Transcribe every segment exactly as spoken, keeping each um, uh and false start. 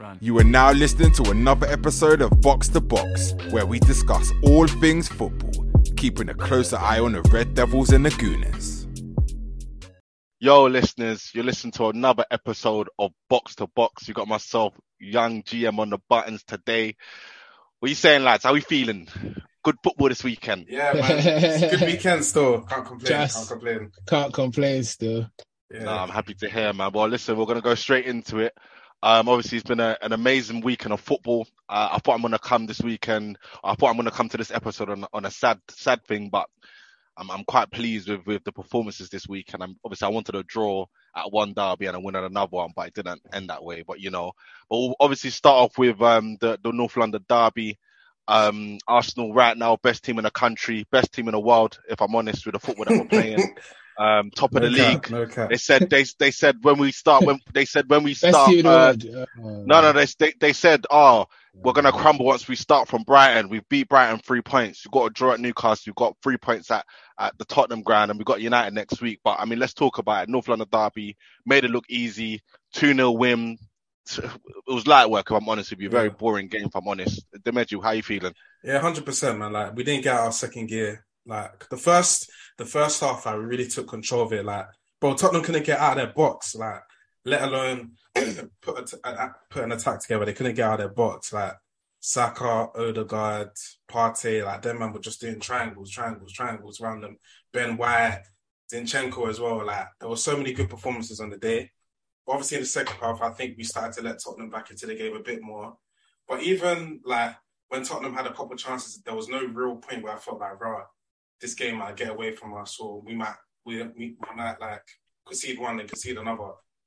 Run. You are now listening to another episode of Box to Box, where we discuss all things football, keeping a closer eye on the Red Devils and the Gooners. Yo, listeners, you're listening to another episode of Box to Box. You got myself, Young G M, on the buttons today. What are you saying, lads? How are we feeling? Good football this weekend. Yeah, man. It's a good weekend still. Can't complain. Just can't complain. Can't complain still. Yeah. No, I'm happy to hear, man. Well, listen, we're going to go straight into it. Um, obviously, it's been a, an amazing weekend of football. Uh, I thought I'm going to come this weekend. I thought I'm going to come to this episode on, on a sad, sad thing, but I'm, I'm quite pleased with, with the performances this week. And I'm, obviously, I wanted a draw at one derby and a win at another one, but it didn't end that way. But, you know, but we'll obviously start off with um, the, the North London derby. Um, Arsenal right now, best team in the country, best team in the world, if I'm honest, with the football that we're playing. Um, top of No the cap, league. no cap. They said they they said when we start when they said when we Best start. team in the Uh, world. Oh, no, no, they, they they said, oh, we're gonna crumble once we start from Brighton. We beat Brighton three points. You got a draw at Newcastle. You got three points at, at the Tottenham ground, and we got United next week. But I mean, let's talk about it. North London derby made it look easy. two nil win. It was light work, if I'm honest with you. Very Yeah. boring game, if I'm honest. Demeju, how you feeling? Yeah, one hundred percent, man. Like, we didn't get out of second gear. Like, the first the first half, like, we really took control of it. Like, bro, Tottenham couldn't get out of their box. Like, let alone put, a, a, put an attack together. They couldn't get out of their box. Like, Saka, Odegaard, Partey, like, them man were just doing triangles, triangles, triangles around them. Ben White, Zinchenko as well. Like, there were so many good performances on the day. But obviously, in the second half, I think we started to let Tottenham back into the game a bit more. But even, like, when Tottenham had a couple of chances, there was no real point where I felt like, right, this game might get away from us, or we might, we, we, we might like concede one and concede another.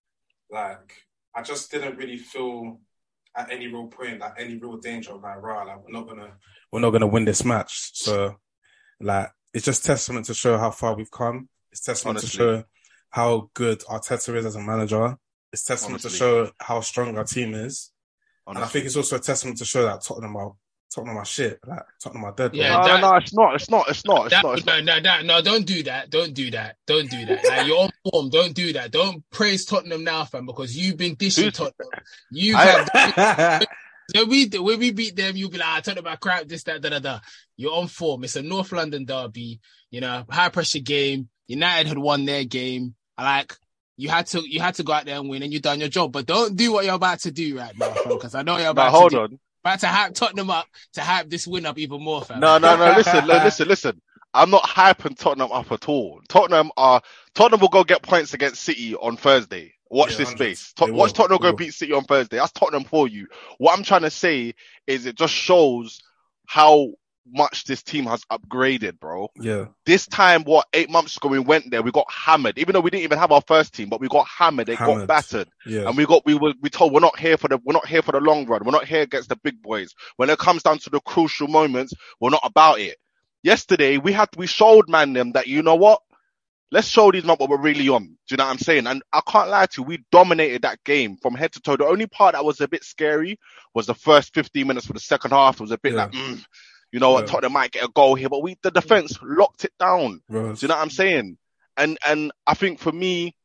Like, I just didn't really feel at any real point, like any real danger of like, right, like we're not gonna, we're not gonna win this match. So, like, it's just testament to show how far we've come. It's testament Honestly. to show how good Arteta is as a manager. It's testament Honestly. to show how strong our team is. And I Honestly. think it's also a testament to show that Tottenham are Tottenham are shit. Like, Tottenham are dead. Yeah, bro. no, that- no, no, it's not. It's not. It's not. It's That, not. It's no, not. no, no, no, don't do that. Don't do that. Don't do that. Like, you're on form. Don't do that. Don't praise Tottenham now, fam, because you've been dishing Who's- Tottenham. You've I- had, when we when we beat them, you'll be like, ah, Tottenham are crap, this, that, da, da, da. You're on form. It's a North London derby, you know, high pressure game. United had won their game. I like, you had to, you had to go out there and win, and you've done your job. But don't do what you're about to do right now, fam, because I know you're No, about hold to do, on. about to hype Tottenham up, to hype this win up even more, fam. No, no, no. Listen, li- listen, listen. I'm not hyping Tottenham up at all. Tottenham are Tottenham will go get points against City on Thursday. Watch Yeah, this one hundred. space. To- They watch will, Tottenham they go will. beat City on Thursday. That's Tottenham for you. What I'm trying to say is it just shows how much this team has upgraded, bro. Yeah. This time, what, eight months ago we went there, we got hammered. Even though we didn't even have our first team, but we got hammered. They got Hammered. battered. Yeah. And we got we were we told we're not here for the we're not here for the long run. We're not here against the big boys. When it comes down to the crucial moments, we're not about it. Yesterday we had we showed man them that, you know what? Let's show these man what we're really on. Do you know what I'm saying? And I can't lie to you, we dominated that game from head to toe. The only part that was a bit scary was the first fifteen minutes for the second half. It was a bit Yeah. like, mm, you know what, Yeah. Tottenham might get a goal here, but we the defense locked it down. Bro, Do you know what I'm saying? And and I think for me,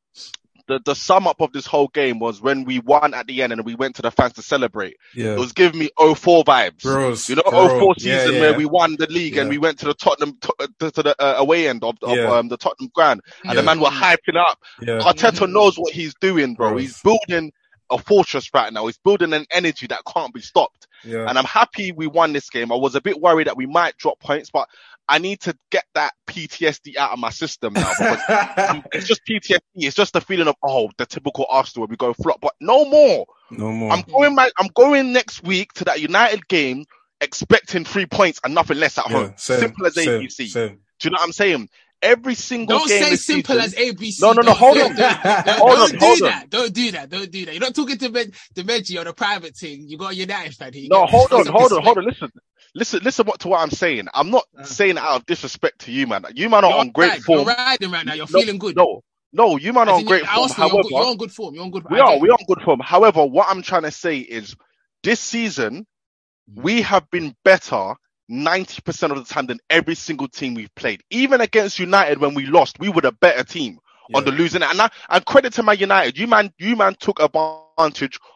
the the sum up of this whole game was when we won at the end and we went to the fans to celebrate. yeah. It was giving me oh four vibes. Bros, You know, bro. oh four Yeah, season yeah. where we won the league and Yeah. we went to the Tottenham to, to, to the uh, away end of, of Yeah. um, the Tottenham ground, and the Yeah. man were hyping up. Yeah. Arteta knows what he's doing, bro. Bros. He's building a fortress right now. He's building an energy that can't be stopped. Yeah. And I'm happy we won this game. I was a bit worried that we might drop points, but I need to get that P T S D out of my system now because um, it's just P T S D. It's just the feeling of, oh, the typical Arsenal where we go flop, but no more. no more. I'm going back. I'm going next week to that United game expecting three points and nothing less at Yeah, home. same, Simple as same, A B C. same. Do you know what I'm saying? Every single Don't game say this simple season- as A B C. No, no, no, Don't- hold don't- on. Don't, don't, Hold don't on, do hold on. that. Don't do that. Don't do that. You're not talking to Ben, to Reggie on a private thing. You got a United fan here. No, Get- hold show on, some hold on, respect. hold on. Listen, listen, listen what, to what I'm saying. I'm not Uh. saying it out of disrespect to you, man. You man are You're on great right. form. You're riding right now. You're No, feeling good. No, no, you man are As on in, great you're- form. Arsenal, you're, on good, However, you're on good form. You're on good. we I are, get we it. are on good form. However, what I'm trying to say is this season, we have been better ninety percent of the time than every single team we've played. Even against United when we lost, we were the better team on the losing end. And, I, and credit to Man United. You man, you man took advantage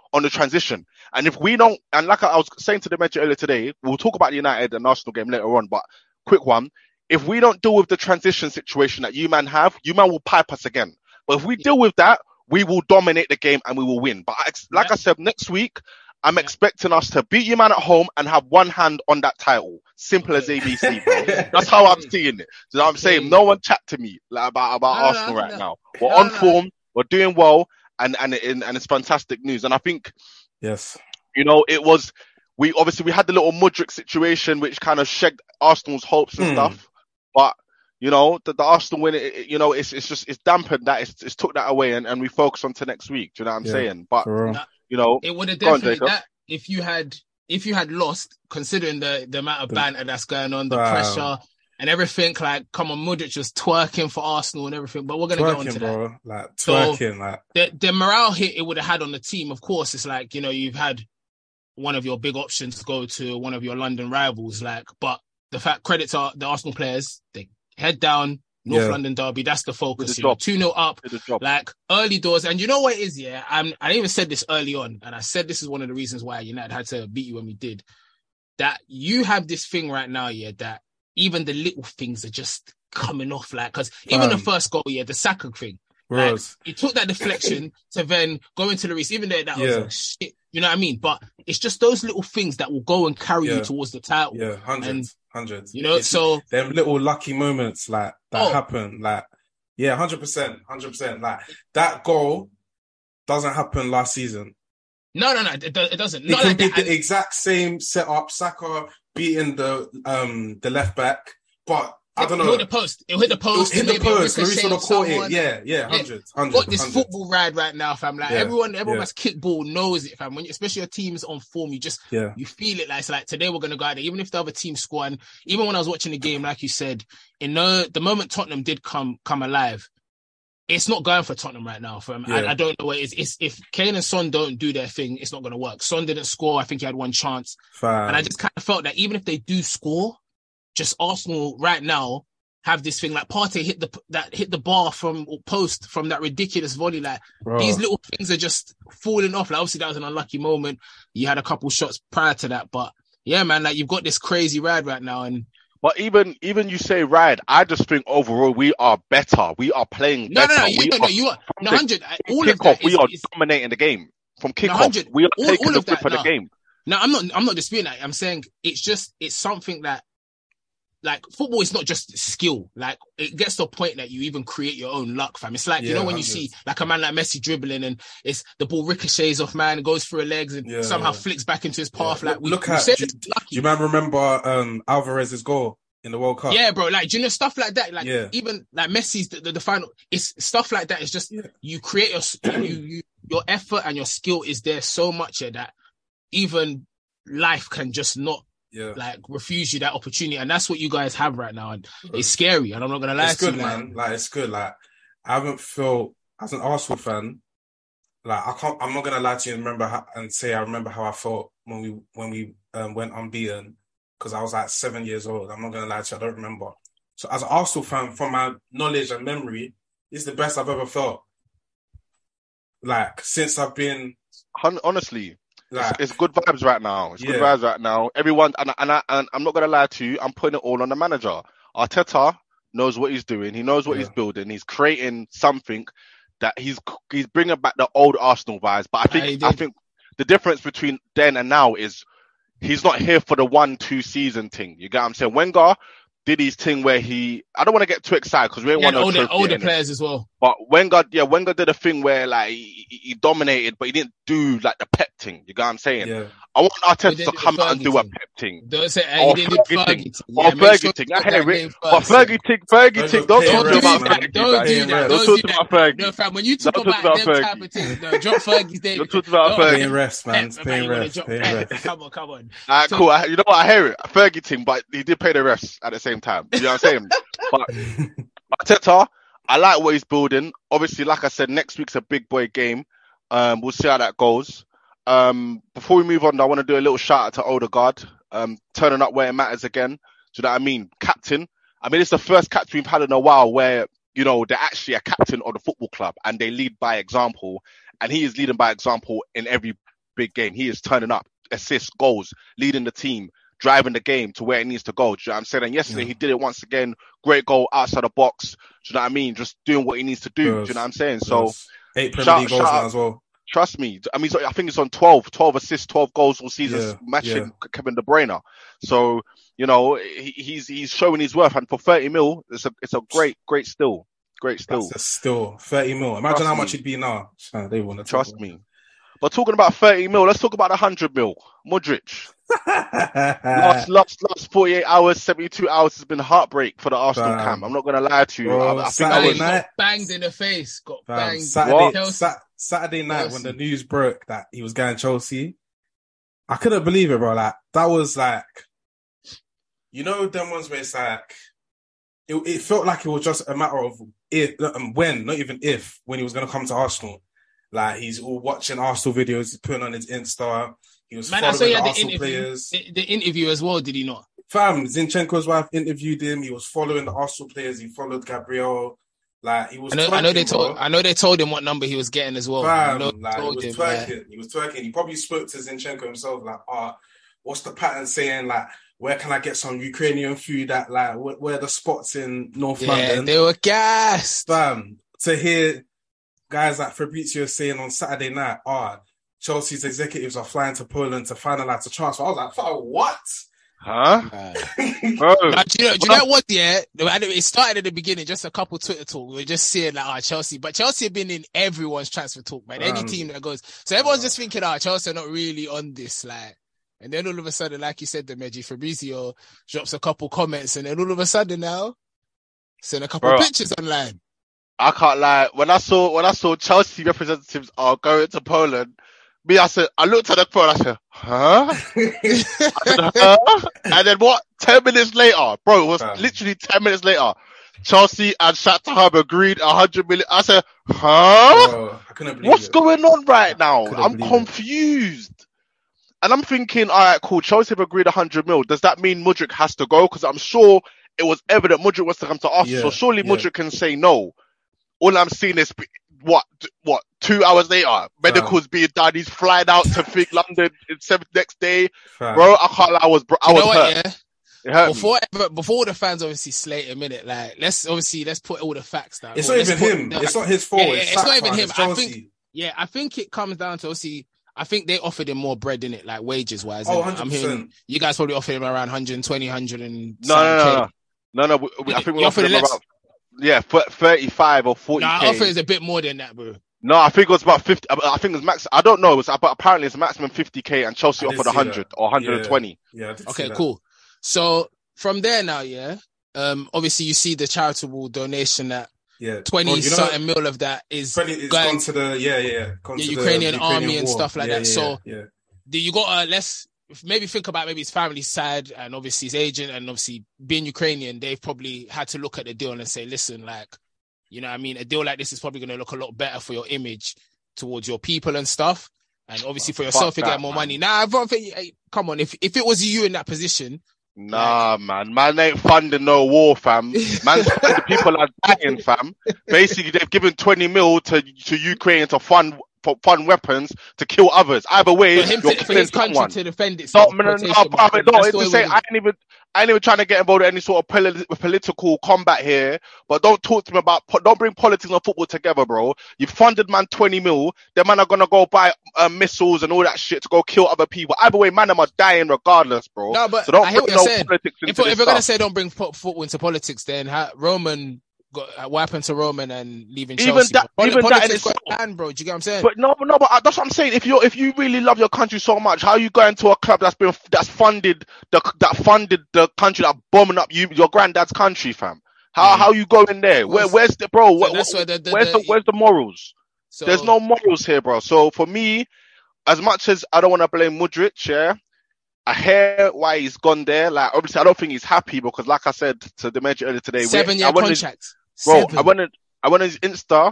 on the transition. And if we don't, and like I was saying to the mentor earlier today, we'll talk about the United and Arsenal game later on, but quick one. If we don't deal with the transition situation that you man have, you man will pipe us again. But if we deal with that, we will dominate the game and we will win. But I, like yeah. I said, next week, I'm yeah. expecting us to beat you man at home and have one hand on that title. Simple okay. as A B C, bro. That's how I'm seeing it. So I'm okay. saying, no one chat to me like, about, about no, Arsenal no, right no. now. We're no, on no. form. We're doing well. And, and, and, and it's fantastic news. And I think, yes, you know, it was, we obviously, we had the little Mudryk situation, which kind of shagged Arsenal's hopes and mm. stuff. But, you know, the, the Arsenal win, it, it, you know, it's it's just, it's dampened that, it's, it's took that away and, and we focus on to next week. Do you know what I'm yeah, saying? But, you know, it would have definitely, on, that, if you had, if you had lost, considering the, the amount of banter that's going on, the wow. pressure and everything, like, come on, Mudryk was twerking for Arsenal and everything, but we're going to get on to bro. that. Like, twerking, so, like. The, the morale hit it would have had on the team, of course, it's like, you know, you've had one of your big options go to one of your London rivals, like, but the fact, credit to the Arsenal players, they head down, North yeah. London derby, that's the focus. two nil up, like early doors. And you know what it is, yeah? I'm, I even said this early on, and I said this is one of the reasons why United had to beat you when we did. That you have this thing right now, yeah, that even the little things are just coming off, like, because even the first goal, yeah, the Saka thing. Like, he took that deflection to then go into the race, even though that yeah. was like, shit, you know what I mean? But it's just those little things that will go and carry yeah. you towards the title. Yeah, hundreds, hundreds. You know, it's, so them little lucky moments like that oh. happen, like yeah, hundred percent, hundred percent. Like that goal doesn't happen last season. No, no, no, it, it doesn't. It Not can like be that. the And exact same setup. Saka beating the um the left back, but. I don't know. It hit the post. It hit the post. It hit the post. Maurice would have caught it. Yeah, yeah, hundreds, hundreds. Got this hundreds. Football ride right now, fam. Like yeah, everyone, everyone yeah. that's kickball knows it, fam. When you, especially your team's on form, you just yeah. you feel it. Like it's like today we're gonna go out there, even if the other team score. And even when I was watching the game, like you said, in the the moment Tottenham did come come alive, it's not going for Tottenham right now. Fam. Yeah. I, I don't know what it is. It's if Kane and Son don't do their thing, it's not gonna work. Son didn't score. I think he had one chance, fam. And I just kind of felt that even if they do score, just Arsenal right now have this thing like Partey hit the that hit the bar from post from that ridiculous volley. Like Bro. These little things are just falling off. Like obviously that was an unlucky moment. You had a couple shots prior to that, but yeah, man, like you've got this crazy ride right now. And but even even you say ride, I just think overall we are better. We are playing no, better. No, no, you, we no, are, no, you are no hundred. All kickoff, of that we is, are is, dominating the game from kickoff. No, we are all, taking all the of grip that, of no. the game. No, I'm not. I'm not disputing that. I'm saying it's just it's something that. Like football is not just skill. Like it gets to a point that you even create your own luck, fam. It's like yeah, you know when you see like a man like Messi dribbling and it's the ball ricochets off man, goes through his legs and yeah, somehow yeah. flicks back into his path. Yeah. Like we, look we at. said Do, it's lucky. do you man remember um, Alvarez's goal in the World Cup? Yeah, bro. Like do you know stuff like that? Like yeah. even like Messi's the, the, the final. It's stuff like that. It's just yeah. you create your you, you your effort and your skill is there so much yeah, that even life can just not. Yeah. Like refuse you that opportunity, and that's what you guys have right now, and it's scary. And I'm not gonna lie it's to good, you, man. Like, like it's good. Like I haven't felt as an Arsenal fan. Like I can't. I'm not gonna lie to you and remember how, and say I remember how I felt when we when we um, went unbeaten because I was like seven years old. I'm not gonna lie to you. I don't remember. So as an Arsenal fan, from my knowledge and memory, it's the best I've ever felt. Like since I've been honestly. Like, it's, it's good vibes right now. It's yeah. good vibes right now. Everyone, and, and, I, and I'm not going to lie to you, I'm putting it all on the manager. Arteta knows what he's doing. He knows what yeah. he's building. He's creating something that he's he's bringing back the old Arsenal vibes. But I think I think the difference between then and now is he's not here for the one, two season thing. You get what I'm saying? Wenger did his thing where he, I don't want to get too excited because we ain't yeah, want no older, trophy older players as well. But Wenger, yeah, Wenger did a thing where like he, he dominated, but he didn't do like the pep thing. You get what I'm saying? Yeah. I want Arteta to come out and do a pep thing. Don't say or he didn't Fergie do Fergie thing. thing. Or Yeah, Fergie sure thing. I hear it. But Fergie thing, Fergie thing. Don't talk about Fergie. Don't do that. Don't talk about Fergie. No, fam, when you talk about them type of things, no, drop Fergie's name. Don't talk about Fergie. Paying refs, man. Paying refs. Paying refs. Come on, come on. Alright, cool. You know what? I hear it. Fergie thing, but he did pay the refs at the same time. You know what I'm saying? But Arteta, I like what he's building. Obviously, like I said, next week's a big boy game. Um, we'll see how that goes. Um, before we move on, I want to do a little shout out to Odegaard, um, turning up where it matters again. Do you know what I mean? Captain. I mean, it's the first captain we've had in a while where, you know, they're actually a captain of the football club and they lead by example. And he is leading by example in every big game. He is turning up, assists, goals, leading the team, driving the game to where it needs to go. Do you know what I'm saying? And yesterday Yeah. he did it once again. Great goal outside the box. Do you know what I mean? Just doing what he needs to do. Yes. Do you know what I'm saying? So Yes. eight Premier shout- League goals shout now out- as well. trust me. I mean, I think it's on twelve, twelve assists, twelve goals all season, Yeah, matching yeah. Kevin De Bruyne. So, you know, he, he's he's showing his worth. And for thirty mil, it's a it's a great, great still. Great still. That's a still thirty mil. Imagine Trust how me. much it'd be now. Uh, They want to Trust me. But talking about thirty mil, let's talk about one hundred mil. Modric. Last, last, last forty-eight hours, seventy-two hours has been heartbreak for the Arsenal Fam. camp. I'm not going to lie to you. Bro, I, I think I Saturday was, night- Got banged in the face. Got Fam, banged. Saturday, Chelsea. Sat- Saturday night when Chelsea. the news broke that he was going Chelsea, I couldn't believe it, bro. Like that was like, you know, them ones where it's like, it, it felt like it was just a matter of if, um, when, not even if, when he was gonna come to Arsenal. Like he's all watching Arsenal videos, he's putting on his Insta. He was Man, I following saw he the had the Arsenal interview. players. The, the interview as well, did he not? Fam, Zinchenko's wife interviewed him. He was following the Arsenal players. He followed Gabriel. Like he was. I know, I know they twerking, told. bro. I know they told him what number he was getting as well. I Fam, know like, they he told was him, twerking. like, He was twerking. He probably spoke to Zinchenko himself, like, ah, what's the pattern saying? Like, where can I get some Ukrainian food at, like, where, where are the spots in North yeah, London? they were gassed. Fam, to hear guys like Fabrizio saying on Saturday night, ah, Chelsea's executives are flying to Poland to finalize the transfer. I was like, fam, what? huh? Uh, Bro, Now, do you know, do you know what? Yeah, it started at the beginning. Just a couple Twitter talk. We were just seeing like, ah, Chelsea, but Chelsea have been in everyone's transfer talk, man. Any Um, team that goes, so everyone's just thinking, ah, Chelsea are not really on this, like. And then all of a sudden, like you said, the Meji Fabrizio drops a couple comments, and then all of a sudden now, send a couple Bro. pictures online. I can't lie. When I saw when I saw Chelsea representatives are going to Poland, me, I said, I looked at the phone. I said, huh? I said, huh? And then what? Ten minutes later, bro, it was Fam. literally ten minutes later. Chelsea and Shakhtar have agreed a hundred million. I said, huh? Bro, I couldn't believe What's it. going on right now? Couldn't I'm believe it. confused. And I'm thinking, all right, cool. Chelsea have agreed a hundred mil. Does that mean Mudryk has to go? Because I'm sure it was evident Mudryk was to come to Arsenal. Yeah, so surely yeah. Mudryk can say no. All I'm seeing is what, what, two hours later, medicals being done. He's flying out to Fig London in seventh next day. Fam. Bro, I can't lie. I was, bro, I You was know hurt. what, yeah? It hurt me. Before, ever- before all the fans obviously slate him in it, like let's obviously let's put all the facts down. It's Well, not let's even put him. the- It's not his fault. Yeah, yeah, it's it's not Sack, even fam. him. It's I Chelsea. think- Yeah, I think it comes down to obviously. I think they offered him more bread in it, like wages wise. Oh, I'm one hundred hearing percent. you guys probably offered him around one hundred twenty, one hundred and No, no, no, no. No, no. We, we, I think we You offered offered him less? about, yeah, th- thirty-five or forty Nah, K. offer is a bit more than that, bro. No, I think it was about fifty. I I think it was max. I don't know. It was, but apparently it's maximum fifty K and Chelsea I did offered see one hundred that. or one hundred twenty. Yeah, I did see Okay, that. cool. So from there now, yeah. Um, obviously you see the charitable donation that Yeah. twenty Well, you know, something mil of that is twenty, it's going gone to the, yeah, yeah, yeah. Gone Yeah, to the Ukrainian army and war. stuff like Yeah, that. yeah, So- yeah. do you got to let's maybe think about maybe his family's side and obviously his agent and obviously being Ukrainian, they've probably had to look at the deal and say, listen, like, you know what I mean? A deal like this is probably going to look a lot better for your image towards your people and stuff. And obviously for Fuck yourself, you that, get more man. money. Nah, I don't think, hey, come on, if if it was you in that position, Nah, man. Man ain't funding no war, fam. Man, the people are dying, fam. Basically, they've given twenty mil to to Ukraine to fund for fund weapons to kill others. Either way, for him you're to, for killing his country someone. to defend No, itself. no, no, no, quotation bro, mark, no, that's it's the way to say we- I ain't even, I ain't even trying to get involved in any sort of poli- political combat here. But don't talk to me about, po- don't bring politics and football together, bro. You funded man twenty mil. Them man are gonna go buy uh, missiles and all that shit to go kill other people. Either way, man, them are dying regardless, bro. No, but so don't I hear bring what no you're saying. politics into If, we're- this if we're going to stuff. say don't bring fo- football into politics, then ha- Roman got what happened to Roman and leaving Even Chelsea? that- Poli- even that politics in got itself. banned, bro. Do you get what I'm saying? But no, no, but uh, that's what I'm saying. If you if you really love your country so much, how are you going to a club that's been that's funded the that funded the country that bombing up you your granddad's country, fam? How Yeah. how you going there? Where where's the bro? So Where- that's where the- the- where's the, the- where's the morals? So, There's no morals here, bro. So for me, as much as I don't want to blame Mudryk, yeah, I hear why he's gone there. Like obviously, I don't think he's happy because, like I said to the manager earlier today, we- seven year I went his- contract. bro. Seven. I went in- I went on his Insta.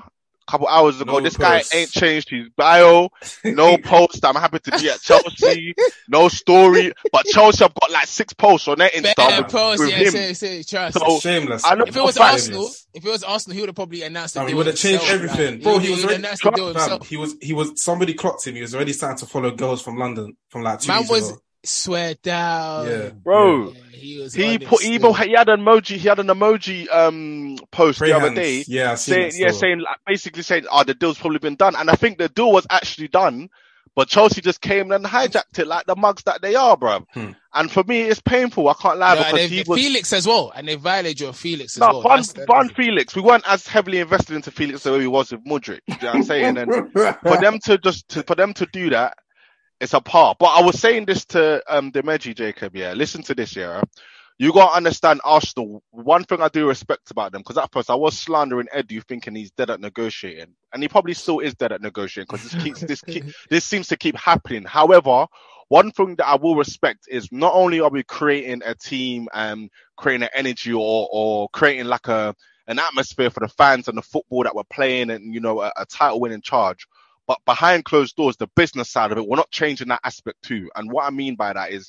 a couple hours ago. No this post. guy ain't changed his bio, no post. I'm happy to be at Chelsea, no story. But Chelsea have got like six posts on their Insta Better with, post, with yeah, him. say, say, trust. So Shameless. I know If it was for a fact- Arsenal, if it was Arsenal, he would have probably announced the No, he deal would have changed himself, everything. like, Bro, he he was would already- have announced the deal Fam, himself. he was, he was, somebody clocked him. He was already starting to follow girls from London from like two Man years was ago. swear down, Yeah. Bro, Yeah, he was. he on it put still. even he had an emoji. He had an emoji um post Pray the other hands. day. Yeah, I seen saying, it yeah, still. saying like, basically saying, "Oh, the deal's probably been done," and I think the deal was actually done, but Chelsea just came and hijacked it like the mugs that they are, bro. Hmm. And for me, it's painful. I can't lie No, and because they, he was Felix as well, and they violated your Felix as no well. Van, That's- that's- Van Felix. We weren't as heavily invested into Felix the way we was with Mudryk. You know what I'm saying? And for them to just to, for them to do that, it's a par. But I was saying this to um Demeji, Jacob. Yeah, listen to this. Yeah, you gotta understand Arsenal. One thing I do respect about them, because at first I was slandering Edu, thinking he's dead at negotiating, and he probably still is dead at negotiating because this keeps this keep, this seems to keep happening. However, one thing that I will respect is not only are we creating a team and creating an energy or or creating like a an atmosphere for the fans and the football that we're playing, and you know a, a title winning charge. But behind closed doors, the business side of it, we're not changing that aspect too. And what I mean by that is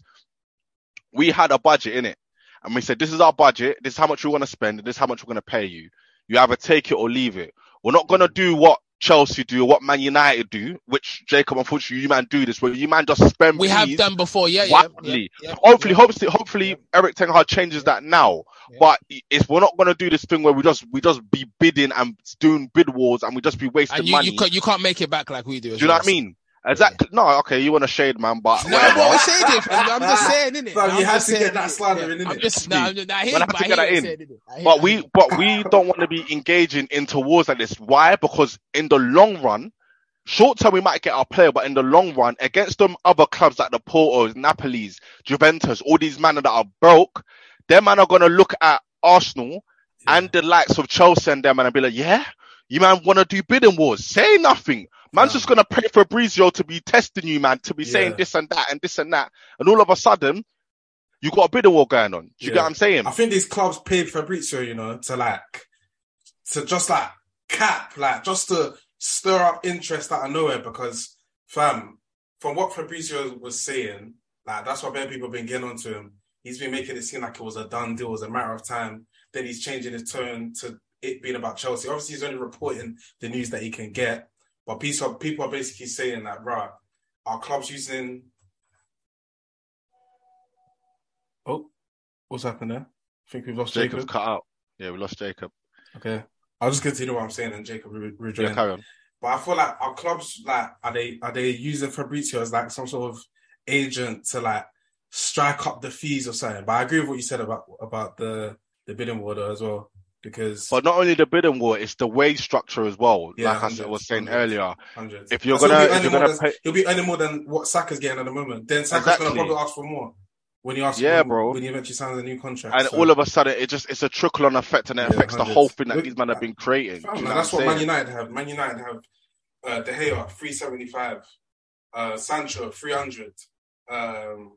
we had a budget in it. And we said, this is our budget. This is how much we want to spend. And this is how much we're going to pay you. You either take it or leave it. We're not going to do what Chelsea do or what Man United do, which, Jacob, unfortunately, you man do this, where you man just spend we have fees done before, yeah, yeah, wildly. yeah, yeah, hopefully, yeah. hopefully, hopefully, Yeah. Eric Ten Hag changes that now. Yeah. But it's we're not going to do this thing where we just we just be bidding and doing bid wars and we just be wasting And you, money. you can't you can't make it back like we do. As Do you know well, what I mean? Exactly. No, okay, you want to shade, man, but No, whatever. what we're saying, fam. I'm just saying, innit? Fam, I'm you had just to saying, get that innit? slander in, Yeah. I'm innit? just, no, I'm just, I hear, Well, I have but to I get hear that what you're in. saying, innit? I hear- But I we, hear. but we don't want to be engaging into wars like this. Why? Because in the long run, short term we might get our player, but in the long run, against them other clubs like the Portos, Napolis, Juventus, all these men that are broke, them man are gonna look at Arsenal Yeah. and the likes of Chelsea and them and be like, yeah, you man want to do bidding wars? Say nothing. Man's Yeah. just gonna pay Fabrizio to be testing you, man, to be saying Yeah. this and that and this and that, and all of a sudden, you got a bidding war going on. Do you Yeah. get what I'm saying? I think these clubs paid Fabrizio, you know, to like, to just like cap, like just to stir up interest out of nowhere because, fam, from what Fabrizio was saying, like that's what many people have been getting onto him. He's been making it seem like it was a done deal, it was a matter of time. Then he's changing his tone to it being about Chelsea. Obviously, he's only reporting the news that he can get, but people, people are basically saying that, right, our club's using. Oh, what's happened there? I think we've lost Jacob's Jacob. cut out. Yeah, we lost Jacob. Okay. I'll just continue what I'm saying and Jacob will Yeah, rejoin. carry on. But I feel like our clubs, like, are they are they using Fabrizio as like some sort of agent to like strike up the fees or something? But I agree with what you said about about the the bidding war though as well. Because But not only the bidding war, it's the wage structure as well. Yeah, like I hundred, was saying hundred. earlier, hundreds. if you're So gonna, he'll be if you're earning more gonna than- pay, he'll be earning more than what Saka's getting at the moment. Then Saka's Exactly. gonna probably ask for more when he asks Yeah, when, bro. when he eventually signs a new contract. and so. all of a sudden, it just it's a trickle on effect, and it Yeah, affects the hundreds. whole thing that Look, these men have been creating. Fam, Do you man, know that's what what I'm Man saying? United have. Man United have uh, De Gea three seventy five, uh, Sancho three hundred, um,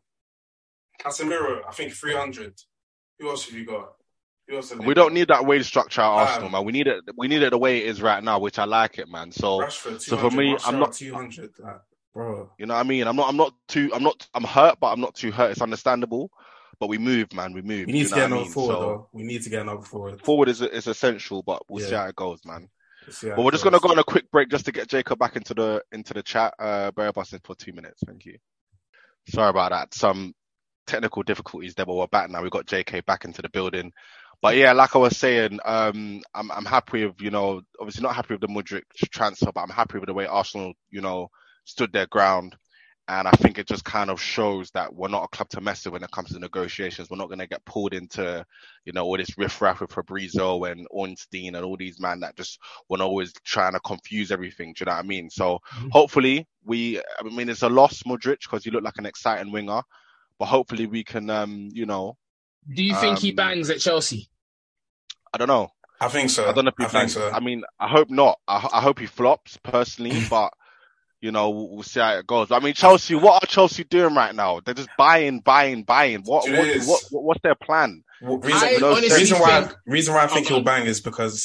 Casemiro I think three hundred. Who else have you got? Who else have We you don't got? need that wage structure at Fam. Arsenal, man. We need it. We need it the way it is right now, which I like it, man. So Rashford so two for hundred, me, Martial I'm not- two hundred, like, bro. you know what I mean. I'm not. I'm not too. I'm not. I'm hurt, but I'm not too hurt. It's understandable. But we move, man. We move. We Do need you to know get what I another mean? forward So though. We need to get another forward. forward is is essential, but we'll see Yeah. how it goes, man. Let's see how But it we're just goes. gonna go on a quick break just to get Jacob back into the into the chat. Uh, bear with us for two minutes. Thank you. Sorry about that. Some technical difficulties there, but we're back now. We've got J K back into the building. But yeah, like I was saying, um, I'm I'm happy with, you know, obviously not happy with the Mudryk transfer, but I'm happy with the way Arsenal, you know, stood their ground. And I think it just kind of shows that we're not a club to mess with when it comes to negotiations. We're not going to get pulled into, you know, all this riffraff with Fabrizio and Ornstein and all these men that just want to always trying to confuse everything. Do you know what I mean? So Mhm. hopefully we, I mean, it's a loss, Mudryk, because you look like an exciting winger, but hopefully we can, um, you know, Do you think he Um, bangs at Chelsea? I don't know. I think so. I don't know if he I think bangs. so. I mean, I hope not. I, ho- I hope he flops personally, but you know, we'll, we'll see how it goes. I mean, Chelsea, what are Chelsea doing right now? They're just buying, buying, buying. What, Do you know what, what it is? what, what, what's their plan? Well, I reason, no honestly reason why think- reason why I think Okay. he'll bang is because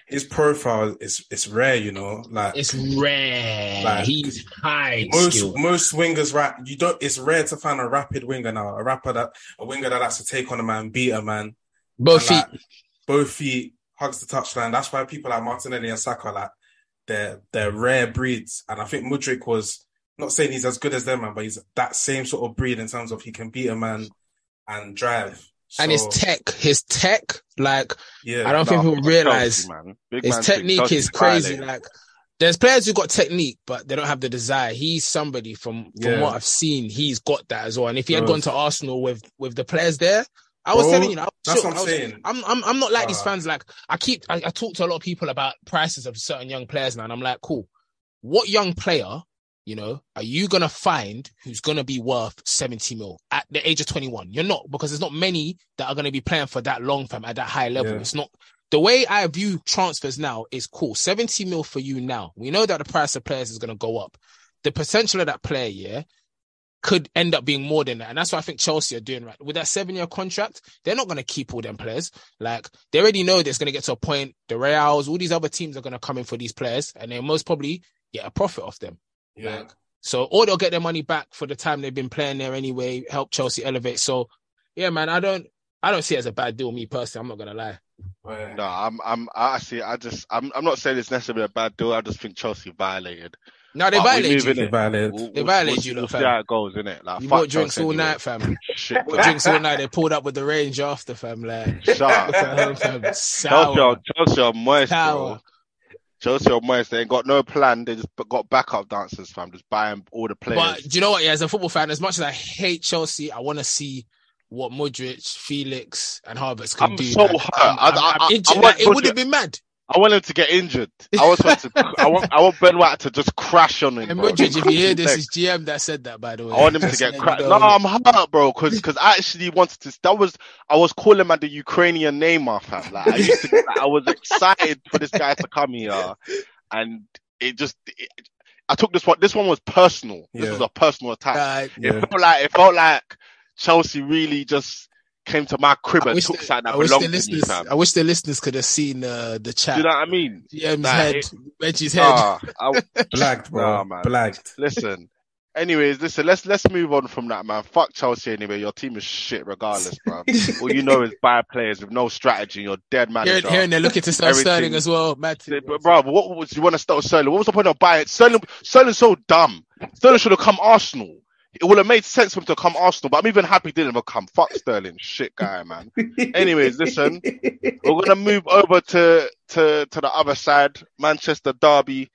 his profile is it's rare, you know. Like It's rare. Like, He's high most skill. most wingers, right? You don't. It's rare to find a rapid winger now. A rapper that a winger that likes to take on a man, beat a man, Both and, feet. like, both feet, hugs the touchline. That's why people like Martinelli and Saka, like they're they're rare breeds. And I think Mudryk was not saying he's as good as them, man, but he's that same sort of breed in terms of he can beat a man and drive. So, And his tech, his tech, like, yeah, I don't No, think people fuck realize Chelsea, man. Big his man thing. technique Chelsea's is crazy. violated. Like, there's players who got technique, but they don't have the desire. He's somebody from from Yeah. what I've seen, he's got that as well. And if he had Bro. gone to Arsenal with with the players there, I was Bro, telling you, I was that's shook. what I'm I was- saying. I'm I'm I'm not like these Uh, fans. Like, I keep I, I talk to a lot of people about prices of certain young players now, and I'm like, cool. What young player, you know, are you gonna find who's gonna be worth seventy mil at the age of twenty-one? You're not, because there's not many that are gonna be playing for that long, fam, at that high level. Yeah. It's not. The way I view transfers now is cool. seventy mil for you now. We know that the price of players is going to go up. The potential of that player, yeah, could end up being more than that. And that's what I think Chelsea are doing right. With that seven-year contract, they're not going to keep all them players. Like, they already know that it's going to get to a point, the Reals, all these other teams are going to come in for these players, and they'll most probably get a profit off them. yeah. Like, so, or they'll get their money back for the time they've been playing there anyway, help Chelsea elevate. So, yeah, man, I don't, I don't see it as a bad deal, me personally. I'm not going to lie. But, No, I'm, I'm, I see. I just, I'm, I'm not saying it's necessarily a bad deal. I just think Chelsea violated. No, they But we violated move you. in it. violated. We'll, They we'll- violated we'll- you, We'll lot, see fam. how it goes, innit? Like, You fuck bought drinks Chelsea all anyway. night, fam. Shit, Bought bro. drinks all night. They pulled up with the range after, fam. Like, Shut up. look at home, fam. Chelsea, Sour. are, Chelsea are moist, bro. Sour. Chelsea are moist. They ain't got no plan. They just got backup dancers, fam. Just buying all the players. But do you know what? Yeah, as a football fan, as much as I hate Chelsea, I want to see what Modric, Felix, and Havertz can I'm do. so Like, hurt. I'm, I- I'm, I- I'm I- injured. I Like, want it would Modric- have been mad. I want him to get injured. I was want to. I want. I want Ben White to just crash on him. And bro. Modric, if you hear this, Neck. it's G M that said that, by the way. I want him to Just get letting crashed. you No, know. I'm hurt, bro, because because I actually wanted to. That was I was calling him the Ukrainian Neymar, fam. Like I used to. Like, I was excited for this guy to come here, and it just. It, I took this one. This one was personal. This Yeah. was a personal attack. Like, It Yeah. felt like it felt like Chelsea really just came to my crib I and wish, took the, something that I, wish the belonged to me, listeners, fam. I wish the listeners could have seen uh, the chat. Do you know what I mean? G M's Nah, head, it- Reggie's head. Ah, I, blagged, bro. Nah, man. Blagged. listen. Anyways, listen. Let's let's move on from that, man. Fuck Chelsea anyway. Your team is shit, regardless, bro. All you know is bad players with no strategy. You're dead Here, manager. here and they're looking to sell Everything- Sterling as well. Mad thing. But, bro, what was you want to start with Sterling? What was the point of buying it? Sterling, Sterling's so dumb. Sterling should have come Arsenal. It would have made sense for him to come Arsenal, but I'm even happy he didn't even come. Fuck Sterling, shit guy, man. Anyways, listen, we're gonna move over to to to the other side, Manchester derby.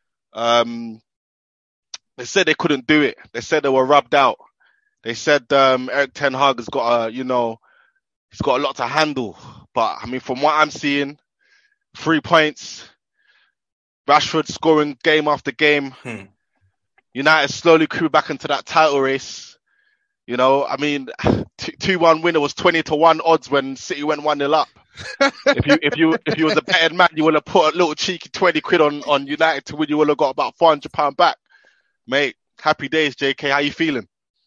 Um, they said they couldn't do it. They said they were rubbed out. They said um, Eric Ten Hag has got a, you know, he's got a lot to handle. But I mean, from what I'm seeing, three points, Rashford scoring game after game. Hmm. United slowly crew back into that title race. You know, I mean, two one winner was twenty to one odds when City went one nil up. if you if you if you was a betting man, you would have put a little cheeky twenty quid on, on United to win. You would have got about four hundred pound back, mate. Happy days, J K. How you feeling?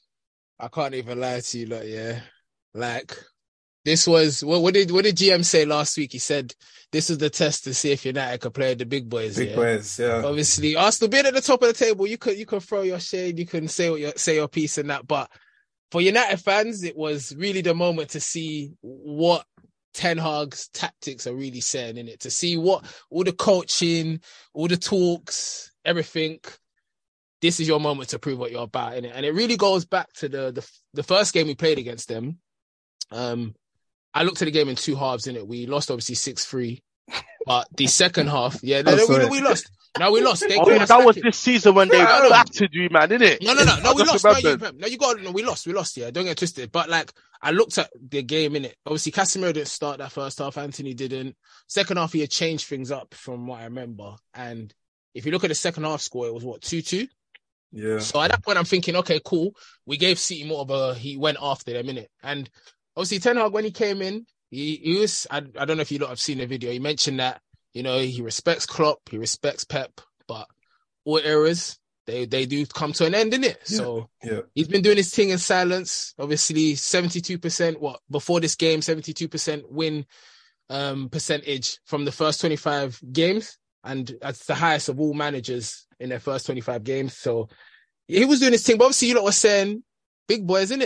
I can't even lie to you, lot, yeah. Like, this was, what, what did what did G M say last week? He said this was the test to see if United could play the big boys. Big yeah? boys, yeah. Obviously, Arsenal being at the top of the table, you could you could throw your shade, you can say what your say your piece and that. But for United fans, it was really the moment to see what Ten Hag's tactics are really saying in it. To see what all the coaching, all the talks, everything. This is your moment to prove what you're about in it, and it really goes back to the the, the first game we played against them. Um, I looked at the game in two halves in it. We lost obviously six three, but the second half, yeah, no, Oh, no, we, sorry. we lost. No, we lost. They Oh, got yeah, us that was back in. this season when they No, no. battered you, man, didn't it? No, no, no, no. I We just lost. No, you, remembered. no, you got. No, we lost. We lost. Yeah, don't get twisted. But like, I looked at the game in it. Obviously, Casemiro didn't start that first half. Anthony didn't. Second half, he had changed things up from what I remember. And if you look at the second half score, it was what two two. Yeah. So at that point, I'm thinking, okay, cool. We gave City more of a. He went after them in it, and obviously Ten Hag when he came in, he, he was. I, I don't know if you lot have seen the video. He mentioned that you know he respects Klopp, he respects Pep, but all eras they they do come to an end, innit? Yeah. So Yeah. he's been doing his thing in silence. Obviously, seventy-two percent. What before this game, seventy-two percent win um, percentage from the first twenty-five games, and that's the highest of all managers in their first twenty-five games. So he was doing his thing, but obviously you lot were saying big boys, innit?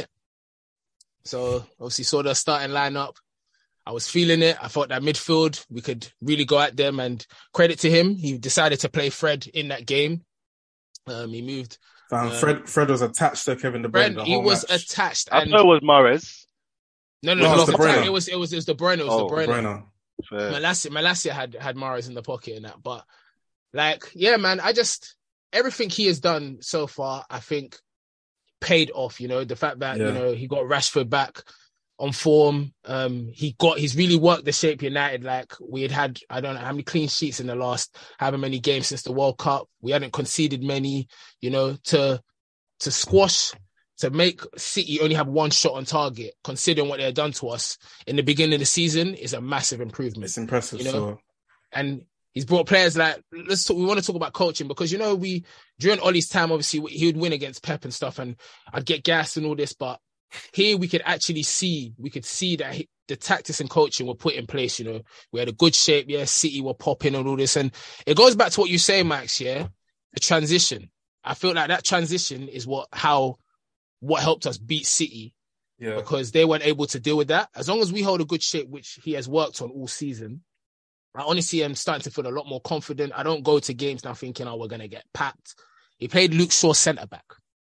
So obviously saw the starting lineup. I was feeling it. I thought that midfield, we could really go at them, and credit to him. He decided to play Fred in that game. Um, he moved. Um, um, Fred Fred was attached to Kevin De Bruyne. Fred, the he whole was match. attached. I And thought it was Mahrez. no, no, No, no, it was no, De Bruyne. it was, it was, it was De Bruyne. It was Oh, De Bruyne. De Bruyne. Fair. Malacia, Malacia had had Mahrez in the pocket and that, but like, yeah, man, I just everything he has done so far, I think, paid off. You know, the fact that Yeah. you know he got Rashford back on form, um, he got he's really worked the shape United. Like we had had, I don't know how many clean sheets in the last however many games since the World Cup. We hadn't conceded many. You know, to to squash. To make City only have one shot on target, considering what they had done to us in the beginning of the season, is a massive improvement. It's impressive. You know? So And he's brought players like, let's talk, we want to talk about coaching, because, you know, we, during Ollie's time, obviously, he would win against Pep and stuff, and I'd get gassed and all this, but here we could actually see, we could see that he, the tactics and coaching were put in place. You know, we had a good shape, yeah, City were popping and all this, and it goes back to what you say, Max, yeah, the transition. I feel like that transition is what, how, what helped us beat City, yeah, because they weren't able to deal with that. As long as we hold a good shape, which he has worked on all season, I honestly am starting to feel a lot more confident. I don't go to games now thinking, oh, we're going to get packed. He played Luke Shaw centre-back.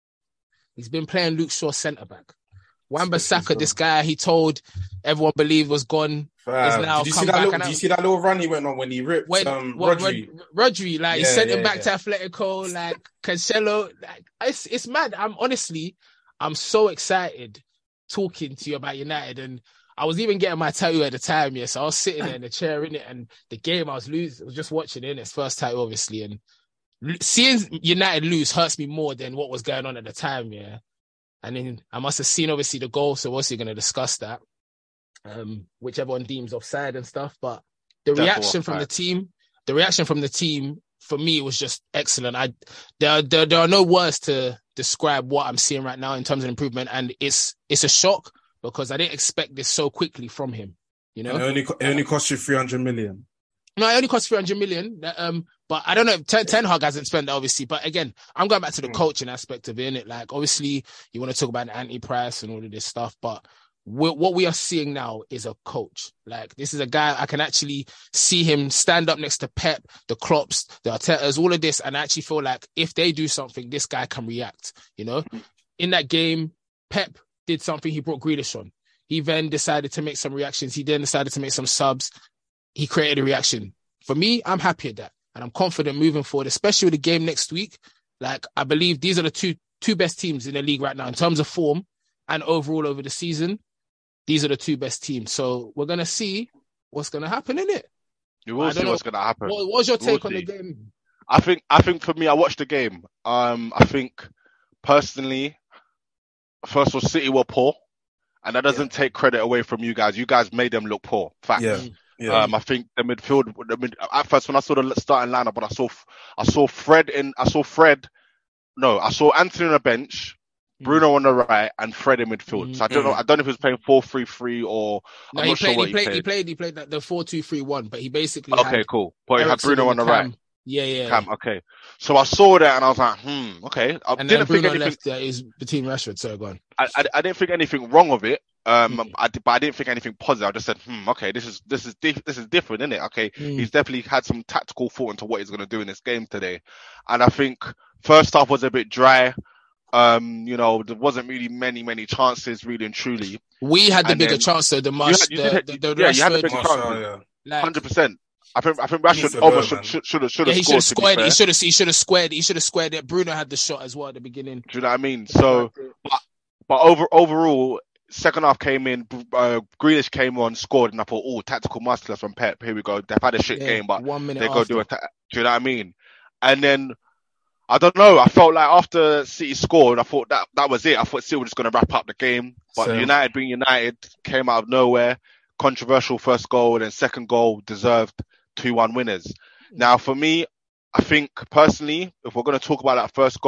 He's been playing Luke Shaw centre-back. Wan-Bissaka, this guy he told everyone believed was gone, Fam, is now did you come see that back. little, and did I- you see that little run he went on when he ripped when, um, what, Rodri? Rod- Rodri, like, he Yeah, sent yeah, him back yeah. to Atletico, like, Cancelo, like, it's, it's mad. I'm honestly, I'm so excited talking to you about United, and I was even getting my tattoo at the time, yeah, so I was sitting there in the chair, in it, and the game I was losing, I was just watching it, it's first tattoo, obviously, and l- seeing United lose hurts me more than what was going on at the time, yeah, and then I must have seen, obviously, the goal, so we're also going to discuss that, um, which everyone deems offside and stuff, but the Definitely reaction from the offside. team, the reaction from the team, for me, was just excellent. I there, there there are no words to describe what I'm seeing right now in terms of improvement, and it's it's a shock because I didn't expect this so quickly from him. You know, And it only co- it only cost you three hundred million. no, it only cost three hundred million. Um, but I don't know. Ten, Ten Hag hasn't spent that, obviously. But again, I'm going back to the Mm. coaching aspect of it. Innit? Like, obviously, you want to talk about the anti-price and all of this stuff, but we what we are seeing now is a coach. Like, this is a guy I can actually see him stand up next to Pep, the Klopps, the Artetas, all of this, and I actually feel like if they do something, this guy can react. You know, in that game, Pep did something. He brought Grealish on. He then decided to make some reactions. He then decided to make some subs. He created a reaction. For me, I'm happy at that. And I'm confident moving forward, especially with the game next week. Like, I believe these are the two two best teams in the league right now in terms of form and overall over the season. These are the two best teams. So we're going to see what's going to happen in it. You will I see don't know. what's going to happen. What, what's your We'll take on the see. game? I think I think for me, I watched the game. Um, I think personally, first of all, City were poor, and that doesn't take credit away from you guys. You guys made them look poor. Fact. Yeah, yeah. Um, I think the midfield. The mid, at first, when I saw the starting lineup, but I saw I saw Fred in. I saw Fred. No, I saw Anthony on the bench, Bruno on the right, and Fred in midfield. So I don't know. I don't know if he was playing four three three or No, I'm he not played, sure what he played, he played, he played that the four two three one, but he basically Okay, had cool. But he had Eriksen Bruno in on the cam. right. Yeah, yeah. Cam, okay. So I saw that and I was like, hmm, okay. I And then didn't think Bruno anything. left. Uh, is between Rashford. So go on. I, I, I didn't think anything wrong of it. Um, Mm. I, but I didn't think anything positive. I just said, hmm, okay, this is this is dif- this is different, isn't it? Okay, Mm. he's definitely had some tactical thought into what he's going to do in this game today. And I think first half was a bit dry. Um, you know, there wasn't really many many chances, really and truly. We had the And bigger then- chance, though. The You must, had, you the, did, the, the yeah, you had the Rashford, bigger Martial, chances, yeah. like, hundred percent. I think I think Needs Rashford to almost go, should man. should should have should yeah, have he should scored. have To be squared. fair, He should have. He should have squared. He should have squared it. Bruno had the shot as well at the beginning. do you know what I mean? So, but but over overall, second half came in. Uh, Grealish came on, scored, and I thought, oh, tactical masterclass from Pep. Here we go. They've had a shit Yeah, game, but one minute they go after. do a. Ta- do you know what I mean? And then I don't know. I felt like after City scored, I thought that that was it. I thought City were just going to wrap up the game. But Same. United being United came out of nowhere. Controversial first goal, and second goal deserved two one winners. Now, for me, I think personally, if we're going to talk about that first goal,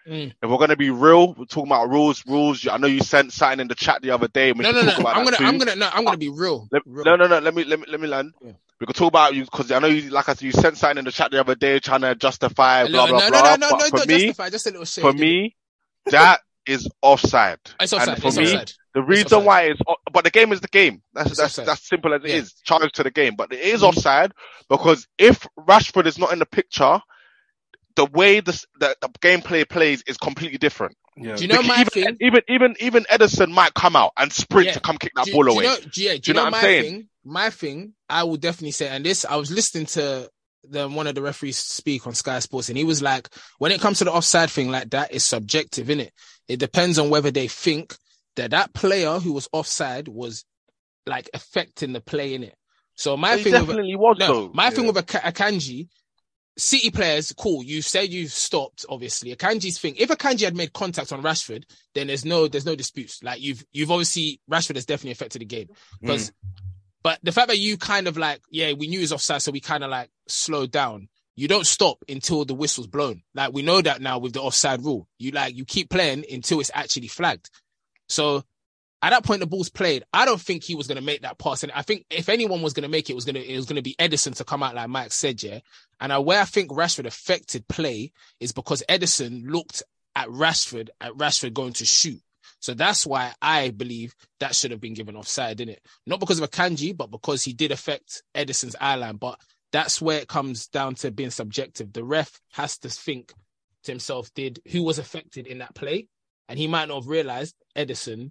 Mm. If we're gonna be real, we're talking about rules, rules. I know you sent something in the chat the other day. And we No, should no, no. talk about I'm that gonna, too. I'm gonna, no, I'm gonna be real. Let, real. No, no, no. Let me, let me, let me land. Yeah. We could talk about you because I know you, like I said, you sent something in the chat the other day trying to justify A blah little, blah no, blah. no, no, no, but no, for don't me, justify. Just a little shade. for me, that is offside. It's offside. And for It's me, offside. the It's reason offside. why it's, but the game is the game. That's It's that's offside. that's simple as it Yeah. is. Challenge to the game, but it is Mhm. offside because if Rashford is not in the picture, the way the the, the gameplay plays is completely different. Yeah. Do you know Because my even, thing? even even even Edison might come out and sprint Yeah. to come kick that do, ball do away. You know, do, yeah, do, Do you know know, what I'm my saying? thing? My thing, I will definitely say, and this, I was listening to the one of the referees speak on Sky Sports, and he was like, when it comes to the offside thing like that, it's subjective, innit? It depends on whether they think that that player who was offside was like affecting the play, innit? So my He thing definitely was with no, though. my Yeah. thing with Ak- Akanji. City players, cool. You said you stopped, obviously. Akanji's thing. If Akanji had made contact on Rashford, then there's no there's no disputes. Like you've you've obviously Rashford has definitely affected the game. Because but the fact that you kind of like, yeah, we knew he was offside, so we kind of like slowed down. You don't stop until the whistle's blown. Like we know that now with the offside rule. You like you keep playing until it's actually flagged. So at that point, the ball's played. I don't think he was going to make that pass. And I think if anyone was going to make it, it was going to, it was going to be Edison to come out like Mike said, yeah. And I, where I think Rashford affected play is because Edison looked at Rashford, at Rashford going to shoot. So that's why I believe that should have been given offside, didn't it? Not because of Akanji, but because he did affect Edison's eye line. But that's where it comes down to being subjective. The ref has to think to himself, did who was affected in that play? And he might not have realized Edison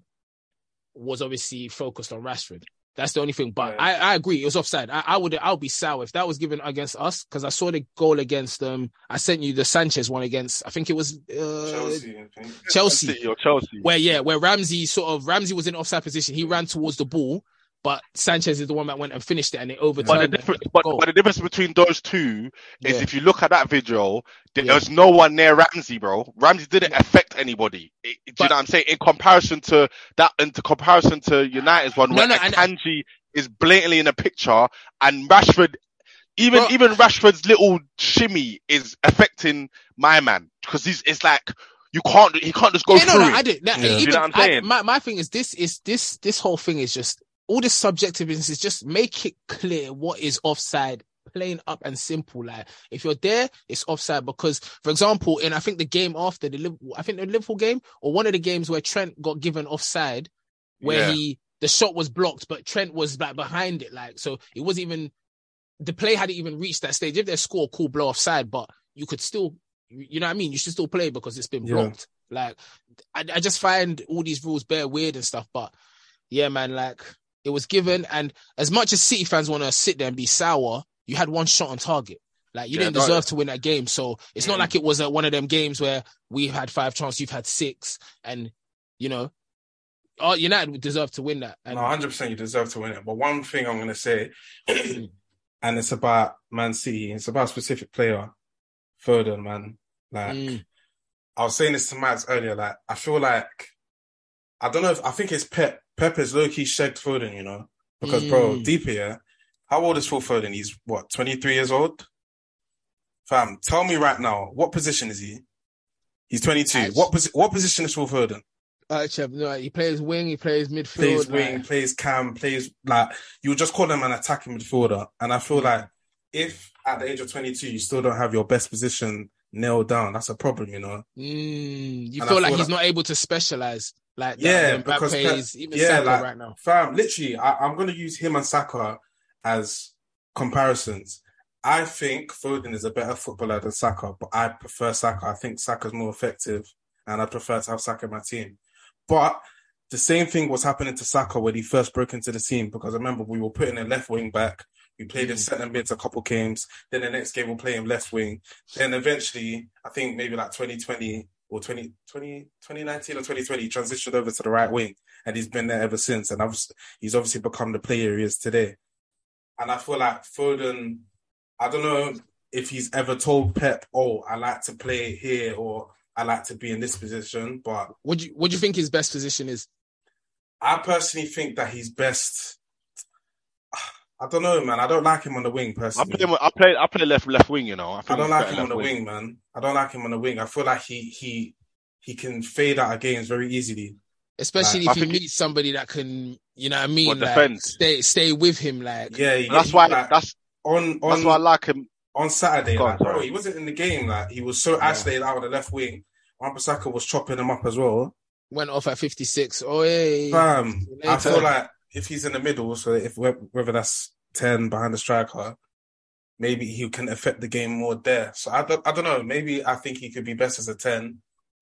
was obviously focused on Rashford. That's the only thing. But Yeah. I, I agree, it was offside. I, I would I would be sour if that was given against us, because I saw the goal against um I sent you the Sanchez one against I think it was uh, Chelsea, I think. Chelsea. City or Chelsea. Where yeah, where Ramsey sort of Ramsey was in offside position. He ran towards the ball, but Sanchez is the one that went and finished it, and it overturned. But the the difference, but, goal. but the difference between those two is Yeah. if you look at that video, there Yeah. was no one near Ramsey, bro. Ramsey didn't affect anybody. It- do But- you know what I'm saying? In comparison to that, in comparison to United's one, No, where no, and- Akanji is blatantly in the picture, and Rashford, even Bro- even Rashford's little shimmy is affecting my man because he's it's like you can't he can't just go Yeah, no, through no, it. I did. That, Yeah. even, You know what I'm I- saying? my my thing is this is this this whole thing is just all this subjectiveness is just make it clear what is offside, plain up and simple. Like if you're there, it's offside because, for example, in I think the game after the Liverpool, I think the Liverpool game or one of the games where Trent got given offside, where Yeah. he the shot was blocked, but Trent was like behind it, like so it wasn't even the play hadn't even reached that stage. If they score, cool, blow offside, but you could still, you know what I mean? You should still play because it's been Yeah. blocked. Like I, I just find all these rules bare weird and stuff, but yeah, man, like it was given. And as much as City fans want to sit there and be sour, you had one shot on target. Like you Yeah, didn't no, deserve to win that game. So it's not Mm. like it was uh, one of them games where we had five chances, you've had six, and you know, oh, United would deserve to win that. And No, one hundred percent you deserve to win it. But one thing I'm going to say, and it's about Man City, it's about a specific player, Foden, man. Like, Mm. I was saying this to Max earlier, like, I feel like, I don't know if, I think it's Pep. Pep is low-key shagged Foden, you know? Because, bro, Mm. deeper, yeah? How old is Phil Foden? He's, what, twenty-three years old? Fam, tell me right now, what position is he? He's twenty-two. Actually- What, posi- what position is Phil Foden? Actually, no, he plays wing, he plays midfield. Plays like- wing, plays cam, plays like you would just call him an attacking midfielder. And I feel Mm. like if at the age of twenty-two you still don't have your best position nailed down, that's a problem, you know. Mm, you And feel I like feel he's like- not able to specialize like that. Yeah, Mbappe because Pep- is even yeah, Saka like- right now. Fam, literally, I, I'm going to use him and Saka as comparisons. I think Foden is a better footballer than Saka, but I prefer Saka. I think Saka's more effective, and I prefer to have Saka in my team. But the same thing was happening to Saka when he first broke into the team, because I remember we were putting a left wing back. We played him Mm. centre mids a couple games. Then the next game we'll play him left wing. Then eventually, I think maybe like twenty twenty or twenty, twenty, twenty nineteen or twenty twenty, he transitioned over to the right wing, and he's been there ever since. And obviously, he's obviously become the player he is today. And I feel like Foden, I don't know if he's ever told Pep, "Oh, I like to play here," or "I like to be in this position," but What do you what do you think his best position is? I personally think that he's best. I don't know, man. I don't like him on the wing I personally. play him, I play I play left left wing, you know. I, I think don't he's like better him on left the wing, man. I don't like him on the wing. I feel like he he he can fade out of games very easily. Especially Like, if I he think meets somebody that can, you know what I mean, What, like defend? stay stay with him, like Yeah, yeah that's he- why like, that's on on that's why I like him. on Saturday, Go on, like, bro, sorry. he wasn't in the game. Like, he was so Yeah. isolated out on the left wing. Wan-Bissaka was chopping him up as well. went off at fifty-six. Oh, hey, Fam, I later. feel like if he's in the middle, so if whether that's ten behind the striker, maybe he can affect the game more there. So I don't, I don't know. Maybe I think he could be best as a ten.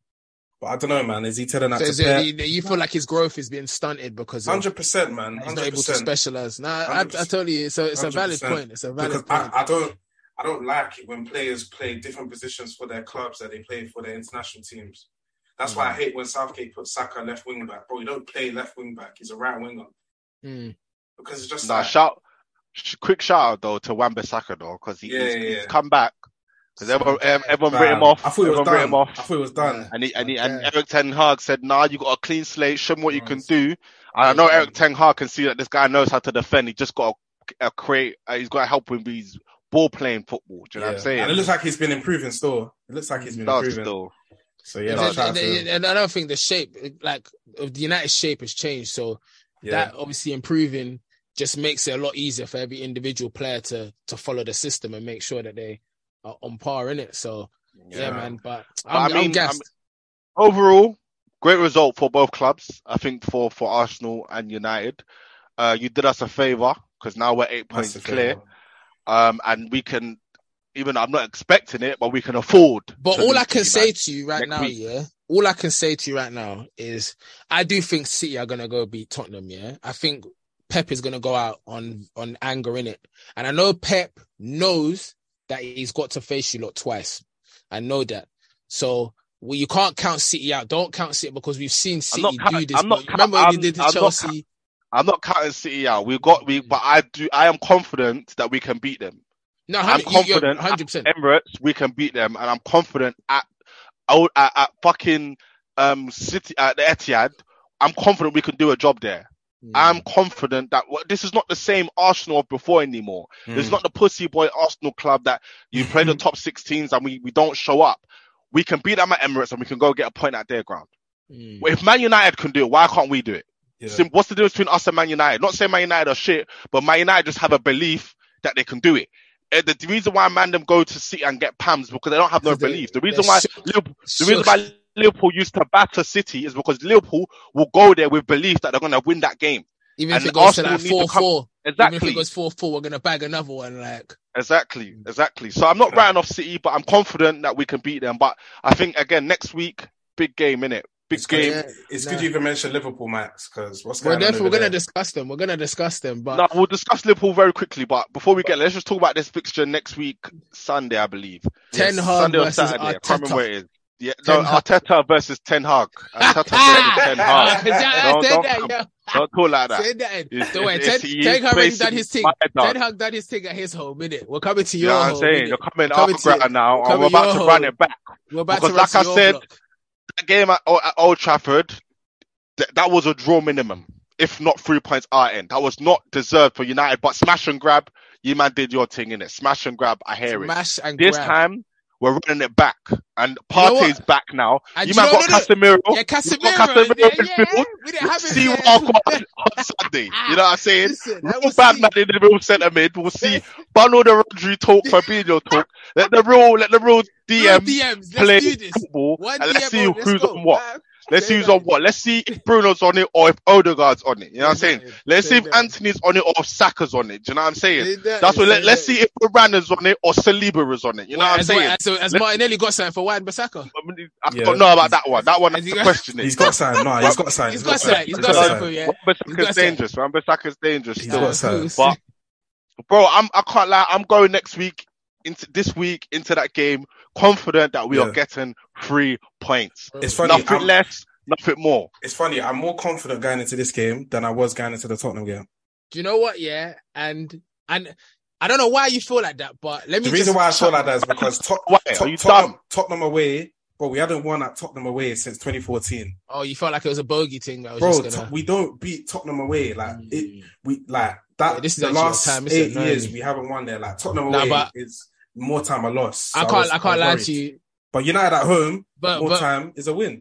But I don't know, man. Is he telling that So to is it, Pep? you, you feel like his growth is being stunted because of, Hundred percent, man. he's not Hundred able to percent. specialize. Nah, I, I one hundred percent. tell you, it's a, it's a valid one hundred percent. point. It's a valid Because point. I, I don't, I don't like it when players play different positions for their clubs that they play for their international teams. That's why I hate when Southgate put Saka left wing back. Bro, you don't play left wing back. He's a right winger. Mm. Because it's just Nah, like, shout, sh- quick shout out though to Wan-Bissaka though, because he, Yeah, he's, yeah, he's yeah. come back. Because everyone, ev- everyone Fam, writ him off. I thought it was everyone writ him done. off. I thought it was done. And he, and, he, and Okay. Eric Ten Hag said, "Nah, you got a clean slate. Show me what you can Right. do." And I know Eric Ten Hag can see that this guy knows how to defend. He just got to uh, create. Uh, he's got to help him with his ball playing football. Do you know what I'm saying? And it looks like he's been improving still. It looks like he's been Does improving. still. So yeah, And, shout out to and, him. and I don't think the shape, like of the United shape, has changed. So Yeah. that obviously improving just makes it a lot easier for every individual player to to follow the system and make sure that they are on par in it. So yeah, Yeah. man. But But I'm, I mean, I'm gassed. Overall, great result for both clubs. I think for, for Arsenal and United. Uh, you did us a favour because now we're eight points Massive clear. favour. Um, and we can, even I'm not expecting it, but we can afford. But to all lose I can to say United. to you right next now, week. yeah, all I can say to you right now is I do think City are gonna go beat Tottenham. Yeah, I think Pep is gonna go out on on anger in it, and I know Pep knows that he's got to face you lot twice. I know that, so well, you can't count City out. Don't count City because we've seen City not count- do this. I'm not But remember count- when I'm- they did to I'm not Chelsea? I'm not counting City out. We got we, but I do. I am confident that we can beat them. No, I'm confident hundred percent. Emirates, we can beat them, and I'm confident at at, at, at fucking um City at the Etihad. I'm confident we can do a job there. Mm. I'm confident that well, this is not the same Arsenal of before anymore. It's Mm. not the pussy boy Arsenal club that you play the top sixteens and we, we don't show up. We can beat them at Emirates and we can go get a point at their ground. Mm. If Man United can do it, why can't we do it? Yeah. Sim- What's the difference between us and Man United? Not saying Man United are shit, but Man United just have a belief that they can do it. Uh, The, the reason why man them go to City and get Pams is because they don't have no Because they- belief. The reason they're why shook. Liverpool, the Shook. reason why Liverpool used to batter City is because Liverpool will go there with belief that they're going to win that game. Even if and it goes Arsenal to like need to four come- four, even if Exactly. it goes four four, we're gonna bag another one. Like Exactly, exactly. So I'm not writing off City, but I'm confident that we can beat them. But I think again next week, big game, innit? Big It's game. good, it's good Nah. you even mentioned Liverpool, Max, because what's we're going on definitely over we're gonna there? discuss them. We're gonna discuss them. But No, we'll discuss Liverpool very quickly. But before we get, let's just talk about this fixture next week, Sunday, I believe. Ten Yes, Hag Sunday or versus Saturday. I can't remember where Arteta. it is. Yeah, Ten no, Hag. Arteta versus Ten Hag. Arteta versus Ten Hag. Yeah, Don't, say don't, that, come- yeah. don't talk like that. Say that. It's- Don't worry, it's- Ten it's- Ten he's Hag already basically done his thing. my dog. Ten Hag done his thing at his home, innit? We're coming to You your know what I'm home. saying? innit? You're coming Coming up to- ground now, and coming we're about your to run home. it back. We're about Because to like run I to your said, block. That game at, at Old Trafford, th- that was a draw minimum, if not three points our end. That was not deserved for United, but smash and grab, you man did your thing in it. Smash and grab, I hear it. Smash and This grab. time, we're running it back, and You know Partey's what? back now. And you you man know got what? Casemiro. Yeah, You Casemiro. got Casemiro yeah, in yeah. midfield. We didn't have it See there. what on, on Sunday. You know what I'm saying? Listen, that Real was bad sick. man in the real centre mid. We'll see. Bundle the Rodri talk, Fabinho talk. Let the real, let the real D Real Ms D Ms. Let's play do this. football, One and let's D see M, oh, who's go. on what. Man. Let's see Say who's that. on what. Let's see if Bruno's on it or if Odegaard's on it. You know what I'm Say saying? that. Let's Say see if that. Anthony's on it or if Saka's on it. Do you know what I'm saying? Say that. That's what. Say Let, let's that. see if Varana's on it or Saliba is on it. You know Well, what I'm as, saying? well, so has Let's- Martinelli got something for Wan-Bissaka? I, mean, I Yeah. don't know about that one. That one, Has that's he the got- question. He's got sign. No, he's got sign. He's got sign. He's got sign for you. Yeah. He's got Wan-Bissaka's sign. dangerous. Wan-Bissaka's dangerous. He's still. got sign. who's- But bro, I'm I can't lie. I'm going next week into this week into that game, confident that we Yeah. are getting three points. It's funny. Nothing I'm- less, nothing more. It's funny. I'm more confident going into this game than I was going into the Tottenham game. Do you know what? Yeah, and and I don't know why you feel like that, but let me. The reason just why I feel chuck- like that is because Tot- Why? Tot- Are you Tottenham, dumb? Tottenham away, bro. We hadn't won at Tottenham away since twenty fourteen, Oh, you felt like it was a bogey thing that was bro. just gonna. To- we don't beat Tottenham away like it. Mm. We like that. Yeah, this is the actually a last time, isn't eight it? No, years you- we haven't won there. Like Tottenham Nah, away but- is more time a loss. So I can't. was- I can't was lie worried. to you, But United at home, but more but time is a win.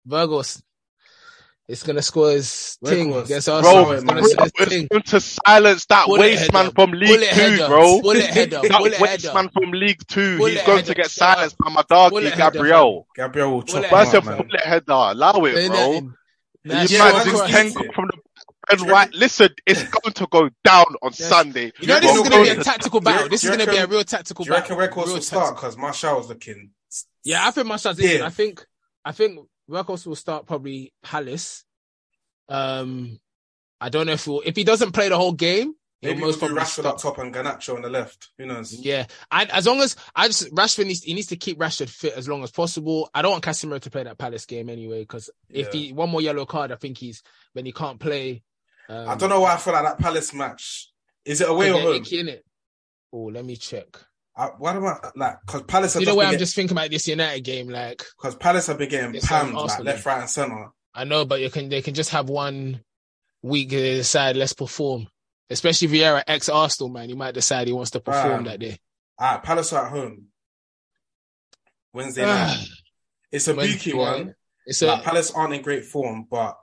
Virgos. It's gonna score his thing Virgos. against Bro, Arsenal. bro, It's gonna bro, score his It's thing. going to silence that Bullet waste man header. from League Bullet Two, header. bro. Bullet header. That Bullet waste header. man from League Two. Bullet He's going header. to get Straight up. silenced by my doggy, Bullet header, Gabriel. Gabriel will chop Bullet him That's header, a up, man. bullet header. Allow it, Say bro. nothing. Nah, You short man, imagine cross. ten hit it. from the and Do you white. reckon- Listen, it's going to go down on Yes. Sunday. You know Do this you is reckon gonna be a Records- tactical do you battle. reckon- This do is you gonna be a reckon- real tactical Do you reckon battle. Records Real will start? tactical. Because Martial's looking. Yeah, I think Martial's Yeah. in. I think I think Records will start probably Palace. Um, I don't know if he'll, if he doesn't play the whole game, he'll Maybe we'll most do probably Rashford start. up top and Garnacho on the left. Who knows? Yeah, and as long as I just Rashford needs he needs to keep Rashford fit as long as possible. I don't want Casemiro to play that Palace game anyway because if Yeah. he one more yellow card, I think he's when he can't play. Um, I don't know why I feel like that Palace match. Is it away or home? in it. Oh, let me check. I, what am I like? Because Palace have You know just where been I'm get- just thinking about this United game. Like Because Palace have been getting It's, pammed um, like Arsenal left, game. right, and centre. I know, but you can they can just have one week they decide let's perform. Especially Vieira, ex Arsenal man, he might decide he wants to perform Um, that day. All right, Palace are at home. Wednesday night. It's a Wednesday beaky one. night. It's a, Like, Palace aren't in great form, but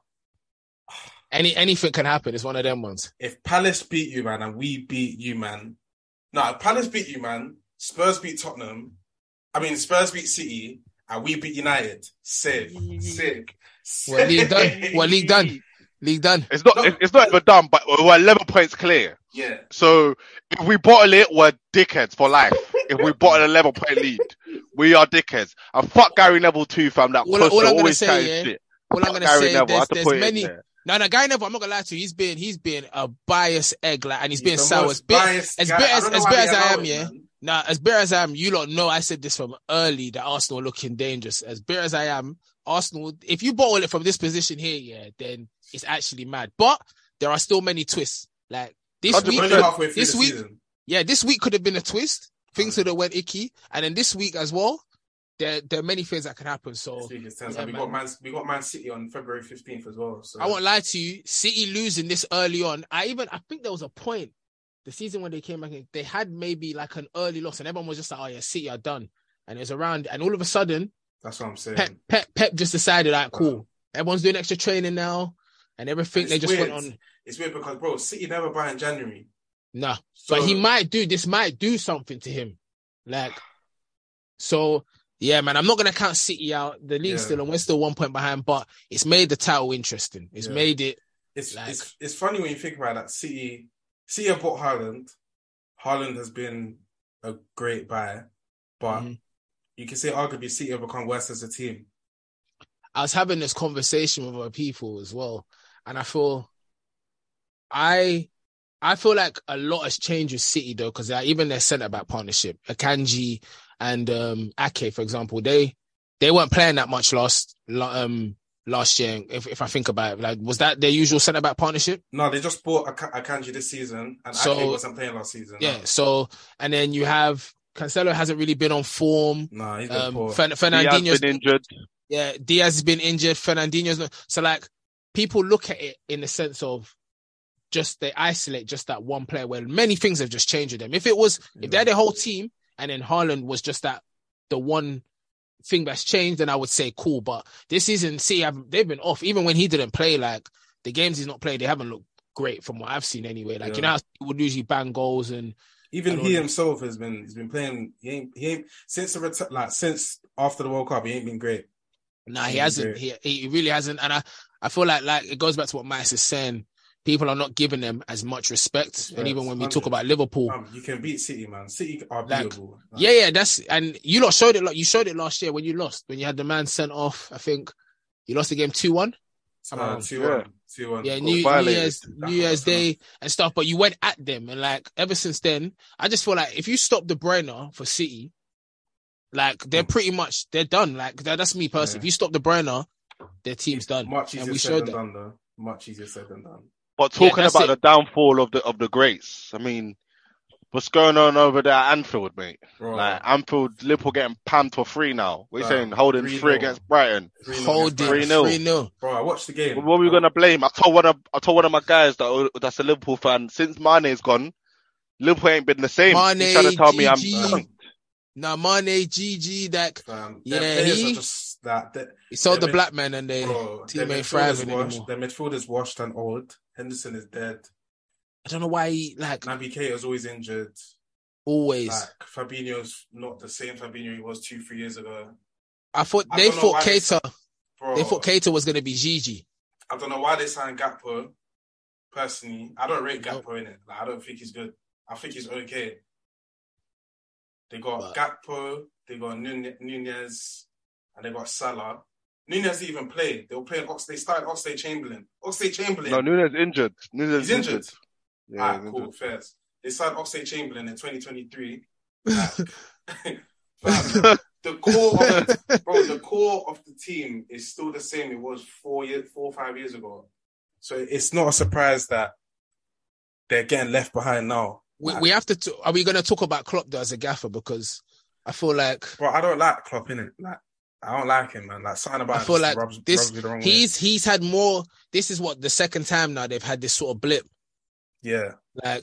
any anything can happen. It's one of them ones. if Palace beat you, man, and we beat you, man. No, if Palace beat you, man. Spurs beat Tottenham. I mean, Spurs beat City, and we beat United. Sick, sick. What league done? What league done? League done. It's not. No. It's it's not ever done, but we're eleven points clear. Yeah. So if we bottle it, we're dickheads for life. If we bottle a eleven point lead, we are dickheads. And fuck Gary Neville too, fam. That All- all Costa I'm gonna always say, chatting yeah, shit. All I'm Fuck gonna Gary say, Neville, I there's, have to there's put it in many. there. No, no, Guy Neville, I'm not gonna lie to you. He's been he's been a biased egg, like, and he's been the sour. most As bitter biased as guy. bitter I as, don't know as, why bitter they as I allow am, it, yeah. man. Now, as bitter as I am, you lot know I said this from early that Arsenal are looking dangerous. As bitter as I am, Arsenal, if you bottle it from this position here, yeah, then it's actually mad. But there are still many twists. Like this one hundred week, Only percent. halfway through this the week, season. yeah, this week could have been a twist. Things would have went icky, and then this week as well, there there are many things that can happen. So This week is tense. yeah, we man. got Man, we got Man City on February fifteenth as well. So I won't lie to you, City losing this early on. I even I think there was a point the season when they came back, they had maybe like an early loss, and everyone was just like, "Oh yeah, City are done." And it was around, and all of a sudden, That's what I'm saying. Pep Pep Pep just decided, like, cool, everyone's doing extra training now, and everything. It's They just weird. went on. It's weird because bro, City never buy in January. Nah, So, but he might do this. Might do something to him, like. So yeah, man, I'm not gonna count City out. The league's Yeah. still on. We're still one point behind, but it's made the title interesting. It's Yeah. made it. It's Like- it's it's funny when you think about that. City City have bought Haaland. Haaland has been a great buy, but Mhm. you can say arguably City have become worse as a team. I was having this conversation with other people as well, and I feel, I, I feel like a lot has changed with City though, because even their centre back partnership, Akanji and um, Ake, for example, they they weren't playing that much last la- um last year. If if I think about it, like was that their usual centre back partnership? No, they just bought Ak- Akanji this season, and So- Ake wasn't playing last season. Yeah. So and then you have Cancelo hasn't really been on form. no, he's been Um, poor. Fern- He has Fernandinho's been injured. Yeah, Diaz has been injured. Fernandinho's not. So, like, people look at it in the sense of just they isolate just that one player where many things have just changed with them. If it was, if they had a whole team and then Haaland was just that, the one thing that's changed, then I would say cool. But this season, see, they've been off. Even when he didn't play, like, the games he's not played, they haven't looked great from what I've seen anyway. Like, Yeah. you know how he would usually bang goals and Even I don't he know. himself has been he's been playing. He ain't he ain't since the ret- like since after the World Cup. He ain't been great. Nah, he Yeah, hasn't. He he really hasn't. And I, I feel like like it goes back to what Max is saying. People are not giving them as much respect. Respect, And even when we one talk hundred. about Liverpool, Um, you can beat City, man. City are Like, beatable. Like, yeah, yeah, that's and you lot showed it. Like you showed it last year when you lost, when you had the man sent off. I think you lost the game two one. uh, two Yeah. one, two one. Yeah, got New, New violated. Year's That's New what Year's that's enough. Day and stuff. But you went at them, and like ever since then, I just feel like if you stop De Bruyne for City, like they're pretty much they're done. Like that, that's me personally. Yeah. If you stop De Bruyne, their team's done, Much and easier we said showed than that. done, though. Much easier said than done. But Yeah, talking that's about it. the downfall of the of the greats, I mean, what's going on over there at Anfield, mate? Bro, Like Anfield, Liverpool getting panned for free now. What are you Bro, saying? Holding three three nil. against Brighton. three nil Hold against it, three Brighton. nil. three nil. Bro, I watched the game. What are we gonna blame? I told one of I told one of my guys that that's a Liverpool fan. Since Mane's gone, Liverpool ain't been the same. Mane, He's trying to tell me I'm G G. drunk. Nah, Mane, G G, that Um, Yeah, their players he- are just That that He sold the mid- black man and they bro, their team ain't midfield is thriving washed. anymore. Their midfield is washed and old. Henderson is dead. I don't know why he, like, Naby Keita's always injured. always. Like Fabinho's not the same Fabinho he was two, three years ago. I thought I they don't know thought why they Keita, Bro, they thought Keita was going to be Gigi. I don't know why they signed Gakpo. Personally, I don't rate Gakpo in it. Like, I don't think he's good. I think he's okay. They got But- Gakpo, they got Nun- Nunez, and they got Salah. Nunez didn't even play. They were playing Ox. They started Oxlade Chamberlain. Oxlade Chamberlain. No, Nunes injured. Nunes He's injured. Yeah, Alright, he's cool, injured. fairs. They signed Oxlade Chamberlain in twenty twenty-three. Like, fam, the core, of, bro, the core of the team is still the same it was four years, four or five years ago. So it's not a surprise that they're getting left behind now. We, Like, we have to. T- are we going to talk about Klopp though as a gaffer? Because I feel like bro, I don't like Klopp, innit? Like, I don't like him, man. Like, something about I him feel just like rubs, this. rubs me the wrong He's he's had more. This is what the second time now they've had this sort of blip. way. Yeah. Like,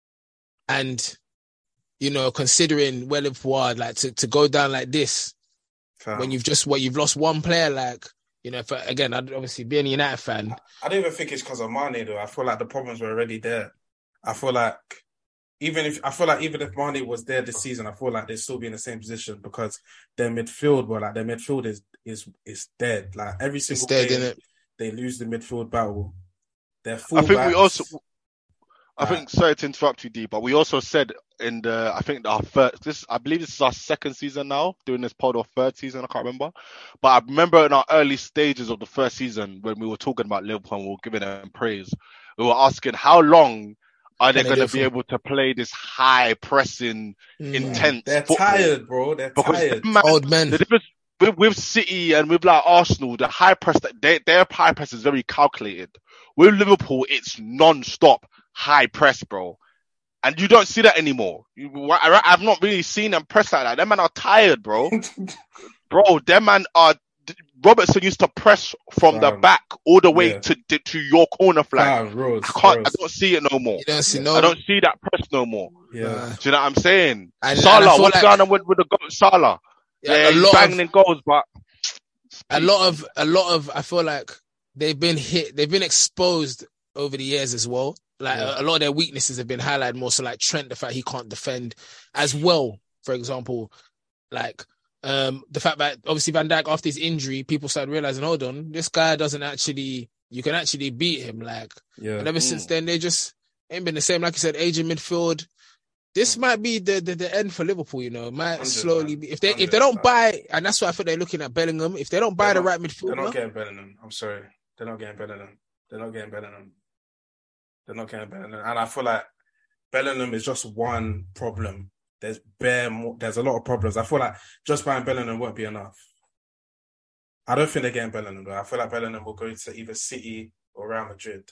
and you know, considering where Liverpool are, like to, to go down like this Fam. when you've just what you've lost one player, like you know, for, again, I'd obviously being a United fan. I don't even think it's because of Mane though. I feel like the problems were already there. I feel like even if I feel like even if Mane was there this season, I feel like they'd still be in the same position because their midfield, well, like their midfield is is is dead. Like every single dead, game, innit? they lose the midfield battle. Their I think we fullbacks- also, I Right. think, sorry to interrupt you, D, but we also said in the, I think our first, this, I believe this is our second season now, doing this pod or third season, I can't remember. But I remember in our early stages of the first season when we were talking about Liverpool and we were giving them praise, we were asking how long are they Can they going do to be it for- able to play this high pressing, Mm. intense They're football? tired, bro. They're Because tired. man, Old men. the difference with, with City and with like Arsenal, the high press, that they, their high press is very calculated. With Liverpool, it's non-stop high press, bro. And you don't see that anymore. You, I, I've not really seen them press like that. Them man are tired, bro. Bro, them man are... Robertson used to press from the Fam. back all the way Yeah. to, to to your corner flag. Fam, Rose, I can't. Rose. I don't see it no more. You don't see Yeah. no. I don't see that press no more. Yeah. Nah. Do you know what I'm saying? And- and I Salah, feel what's like- going on with, with the goal? Salah? Yeah, Yeah, a he's lot banging of in goals, but a lot of a lot of I feel like they've been hit. They've been exposed over the years as well. Like Yeah. a, a lot of their weaknesses have been highlighted more. So like Trent, the fact he can't defend as well, for example, like. Um, the fact that obviously Van Dijk after his injury, people started realizing, hold on, this guy doesn't actually, you can actually beat him. Like, Yeah. and ever Mm. since then, they just ain't been the same. Like you said, aging midfield. This might be the, the, the end for Liverpool, you know. It might one hundred, slowly man. be if they if one hundred, they don't man. buy, and that's why I think they're looking at Bellingham. If they don't buy They're the not- right They're not midfielder, getting Bellingham. I'm sorry. They're not getting Bellingham. They're not getting Bellingham. They're not getting Bellingham. And I feel like Bellingham is just one problem. There's bare more, there's a lot of problems. I feel like just buying Bellingham won't be enough. I don't think they're getting Bellingham, though. I feel like Bellingham will go to either City or Real Madrid.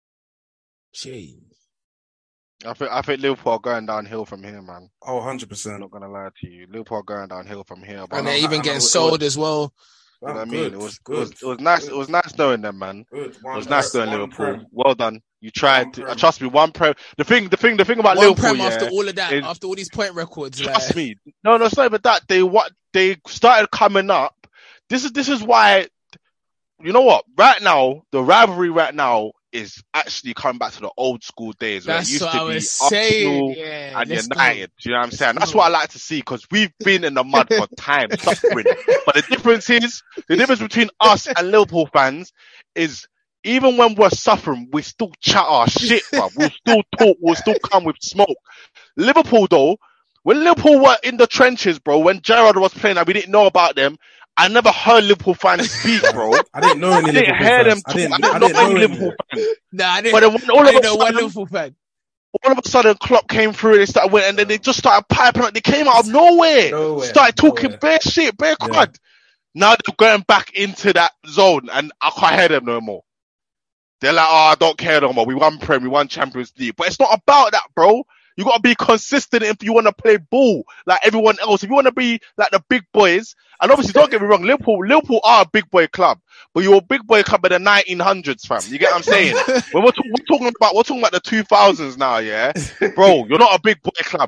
gee, I think I think Liverpool are going downhill from here, man. Oh, one hundred I'm percent. not gonna lie to you. Liverpool are going downhill from here. But and I they're know- even I know getting it was- sold as well. You know what I mean? It was, it good. was it was nice. It was nice knowing them, man. Good. It One, was nice knowing one Liverpool. prem. Well done. You tried. One To, prem. trust me. One prem. The thing. The thing. The thing about One Liverpool. prem yeah, after all of that, is- after all these point records, Trust like, me. No, no, it's not even that. They what they started coming up. This is this is why. You know what? Right now, the rivalry right now is actually coming back to the old school days where it that's used what to I be was saying. Arsenal Yeah, and let's go. United. Do you know what I'm saying? Let's That's go. what I like to see because we've been in the mud for time, suffering. But the difference is, the difference between us and Liverpool fans is even when we're suffering, we still chat our shit, bro. We'll still talk, we'll still come with smoke. Liverpool though, when Liverpool were in the trenches, bro, when Gerrard was playing and we didn't know about them, I never heard Liverpool fans speak, bro. I didn't know any I didn't Liverpool hear them fans. talk. I didn't, I didn't, I know didn't any know Liverpool any. fans. Nah, I didn't. But then when all I of didn't a know one sudden, Liverpool fan. all of a sudden, Klopp came through. They started winning, and then they just started piping up. They came out of nowhere, Nowhere, started talking nowhere. bare shit, bare Yeah. crud. Now they're going back into that zone, and I can't hear them no more. They're like, oh, I don't care no more. We won Prem, we won Champions League, but it's not about that, bro. You gotta be consistent if you want to play ball like everyone else. If you want to be like the big boys, and obviously don't get me wrong, Liverpool, Liverpool are a big boy club, but you're a big boy club in the nineteen hundreds, fam. You get what I'm saying? when we're, talk- we're talking about, we're talking about the two thousands now, yeah, bro. You're not a big boy club, bruv.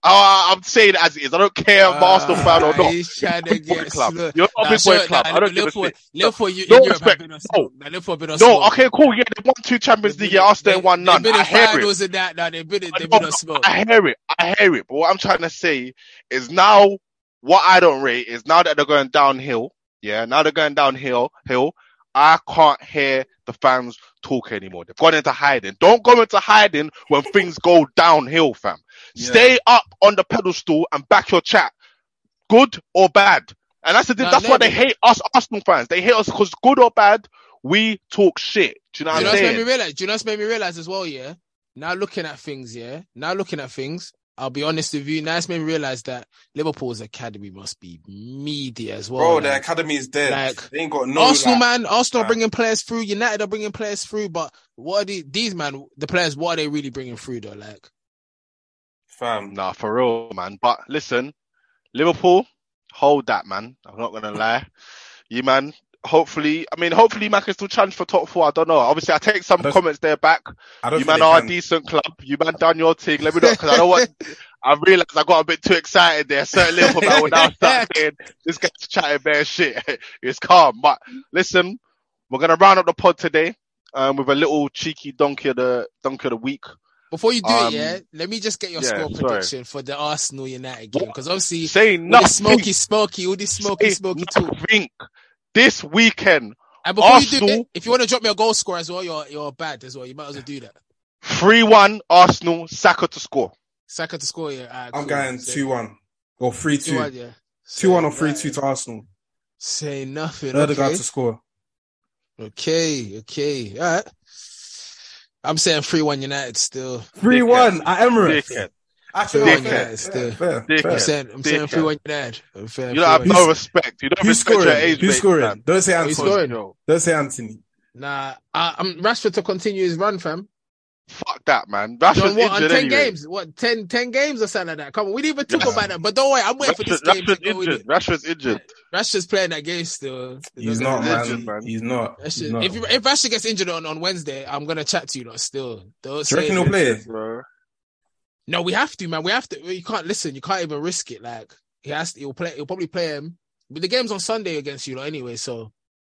Uh, I'm saying it as it is. I don't care if I'm Arsenal fan or not. He's trying to Big boy get club. slow. You're not a Nah, big boy sure, club. nah, I don't give a Liverpool, shit. Liverpool, you, No in Europe respect. have been on No. smoke. Nah, Liverpool have been on No, smoke. okay, cool. Yeah, they won two Champions League. Yeah, Arsenal They- won none. They've been I in hear it. finals and that. Nah, they've been, in- they've No, been on no, smoke. I hear it. I hear it. But what I'm trying to say is now what I don't rate is now that they're going downhill. Yeah, now they're going downhill. Hill. I can't hear the fans talk anymore. They've gone into hiding. Don't go into hiding when things go downhill, fam. Yeah. Stay up on the pedestal and back your chat. Good or bad. And that's the thing. Nah, That's no, why they but- hate us Arsenal fans. They hate us because good or bad, we talk shit. Do you know Do you know what I'm what's made saying? me realize? Do you know what's made me realize as well? Yeah. Now looking at things, yeah. Now looking at things, I'll be honest with you. Now it's made me realize that Liverpool's academy must be meaty as well. Bro, like, their academy is dead. like, they ain't got no. Arsenal, like, man, Arsenal are nah. bringing players through. United are bringing players through. But what are these, these man, the players? What are they really bringing through though? Like, Fam. Nah, for real, man. But listen, Liverpool, hold that, man. I'm not gonna lie. You man, hopefully, I mean, hopefully, man can still challenge for top four. I don't know. Obviously, I take some I don't- comments there back. I don't You think man they are can. a decent club. You man done your thing. Let me know because I don't want. I realised I got a bit too excited there. Certain Liverpool man will now start saying this guy's chatting bare shit. It's calm, but listen, we're gonna round up the pod today um, with a little cheeky donkey of the donkey of the week. before you do Um, it, yeah, let me just get your yeah, score sorry. prediction for the Arsenal United game because obviously Say all nothing. this smoky, smoky, all this smoky, Say smoky talk. nothing. This weekend, And before you do Arsenal- it, if you want to drop me a goal score as well, you're you're bad as well. You might as well do that. three one Arsenal, Saka to score. Saka to score, yeah. Alright, I'm cool. going Say- two one or three two two. one, yeah. Two one or Say three two nothing. to Arsenal. Say nothing. Odegaard Okay. to score. okay, okay. All right. I'm saying three one United still. Three one at Emirates. Dickhead. Actually, Three no, one fair, United still. fair, fair, Dickhead. fair. I'm saying I'm saying Dickhead. three one United. I'm saying You don't have three one no United. respect. You don't Who's respect your scoring? age. Who's mate, scoring? man. Don't say Who's Anthony. scoring? Yo, Nah, Don't say Anthony. Nah, uh, um, Rashford to continue his run, fam. Fuck that, man. John, Rashford's what, on injured ten anyway. games? What, ten, ten games or something like that? Come on, we didn't even talk Yeah. about that. But don't worry, I'm waiting for this Rashford, game to Rashford's go with injured. it. Rashford's injured. Rashford's playing that game still. It He's doesn't not, matter. man. Legend, man. He's not. Rashford- He's not. if you, if Rashford gets injured on, on Wednesday, I'm gonna chat to you lot still. Don't Do you say reckon he'll play it? Bro. No, we have to, man. We have to. You can't listen. You can't even risk it. Like he has to. He'll play. He'll probably play him. But the game's on Sunday against you lot anyway. So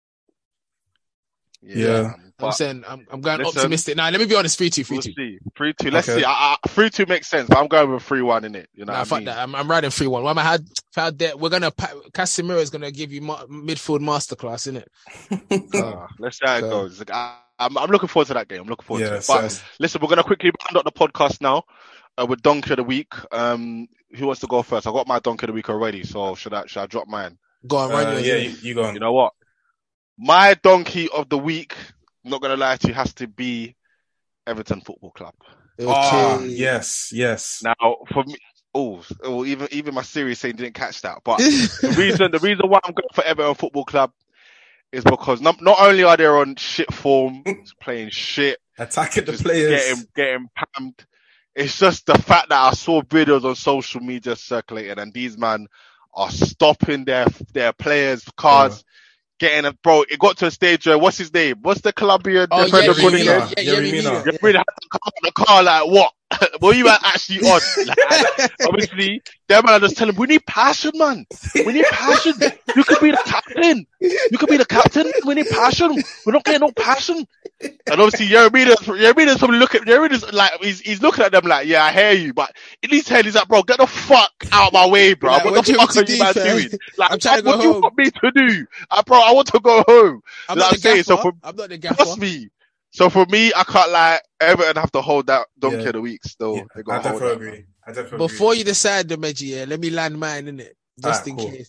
Yeah. man. I'm But saying I'm, I'm going listen, optimistic. Now let me be honest. Three two, three we'll two. see. three two. Let's Okay. see. I, I, three two makes sense, but I'm going with three one in it. You know Nah, what fuck I mean? that. I'm, I'm riding three one. What am I had? Found that we're gonna. pa- Casemiro is gonna give you ma- midfield masterclass, innit? Uh, let's see how it So- goes. Like, I, I'm, I'm looking forward to that game. I'm looking forward to Yeah, it. But so- listen, we're going to quickly round up the podcast now uh, with Donkey of the Week. Um, who wants to go first? I got my Donkey of the Week already, so should I should I drop mine? Go on, run Uh, yours. yeah, innit? you, you go on. You know what? My Donkey of the Week, I'm not going to lie to you, has to be Everton Football Club. Okay. Ah, yes, yes. Now, for me, oh, oh even even my series saying didn't catch that, but the reason the reason why I'm going for Everton Football Club is because not, not only are they on shit form, playing shit, Attacking the just players. getting getting pammed. It's just the fact that I saw videos on social media circulating, and these man are stopping their their players' cars, getting a bro. It got to a stage where what's his name? What's the Colombian Oh, defender yeah, called yeah, him? yeah, yeah, Yerry yeah, Mina. yeah, You really had to come out the car like what? What are you actually on? Like, obviously, them man are just telling him, we need passion, man. We need passion. You could be the captain. You could be the captain. We need passion. We're not getting no passion. And obviously, Yermina's Yermina's probably looking. Yermina's like he's he's looking at them like, yeah, I hear you, but in his head, he's like, bro, get the fuck out of my way, bro. Like, what, what the do you fuck want are to you do, man fam? doing? Like, I'm trying to go what do you home. want me to do? Uh, bro, I want to go home. I'm Like not I'm the saying, gaffer. so for- I'm not the gaffer. Trust me. So for me, I can't lie. Everton have to hold that donkey Yeah. of the week still. Yeah, They I gotta hold definitely that, agree. I definitely Before agree. you decide the Meji, yeah, let me land mine in it, just Alright, in cool. case.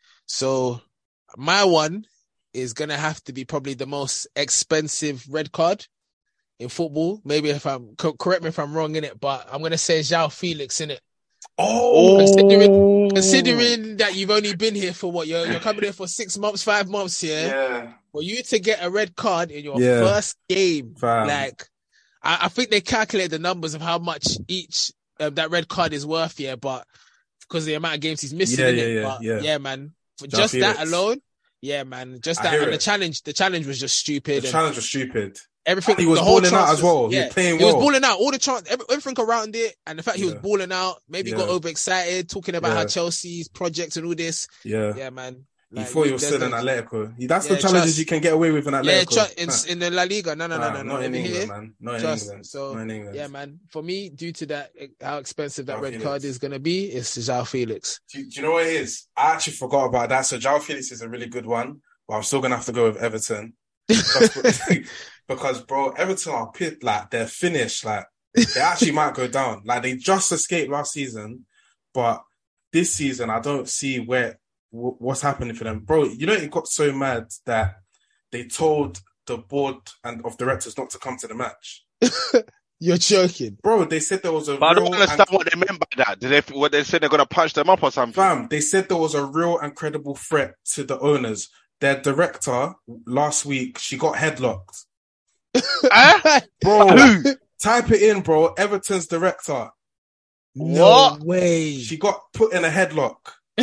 So my one is gonna have to be probably the most expensive red card in football. Maybe if I'm co- correct me if I'm wrong in it, but I'm gonna say João Felix in it. Oh, Considering considering that you've only been here for what you're you're coming here for six months, five months, yeah. yeah, For you to get a red card in your Yeah. first game, fam. like I, I think they calculate the numbers of how much each um, that red card is worth, yeah, but because of the amount of games he's missing, Yeah, in yeah, it. yeah, but yeah. yeah, man, for João just that Felix. alone, yeah, man, just I that hear and the it. challenge, the challenge was just the stupid. and challenge was stupid. everything. He was the whole balling out chances, as well. He Yeah, was playing he was well. balling out. All the chance, every, everything around it, and the fact he was Yeah. balling out. Maybe he got Yeah. overexcited, talking about Yeah. how Chelsea's project and all this. Yeah. Yeah, man. He Like, thought he you- was there's still in no- Atletico. He- That's Yeah, the challenges trust. you can get away with in Yeah, Atletico. tr- it's Nah. in the La Liga. No, no, no, Nah, no, no. not in Over England, here, man. Not in trust. England. So, Not in England. yeah, man. For me, due to that, how expensive that João red Felix. card is going to be, it's João Felix. Do, do you know what it is? I actually forgot about that. So João Felix is a really good one, but I'm still gonna have to go with Everton because, because bro, Everton are pit like they're finished. Like they actually might go down. Like they just escaped last season, but this season I don't see where w- what's happening for them, bro. You know it got so mad that they told the board and of directors not to come to the match. You're joking. Bro, they said there was a But I real don't understand and- what they meant by that. Did they? What they said they're gonna punch them up or something? Fam, they said there was a real and credible threat to the owners. Their director last week, she got headlocked. Eh? Bro, Who? type it in, bro. Everton's director. No What? way. She got put in a headlock.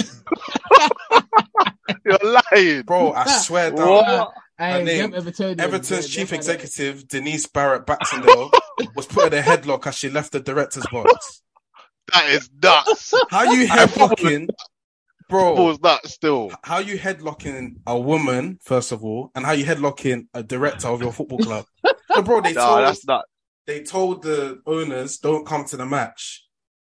You're lying. Bro, I swear down. What? Hey, name- them Evertonians, Everton's they- chief they- executive, Denise Barrett Baxendale, was put in a headlock as she left the director's box. That is nuts. How you headlocking, bro? Football's nuts still. How you headlocking a woman, first of all, and how you headlocking a director of your football club? So, bro, they Nah, told that's nuts. they told the owners don't come to the match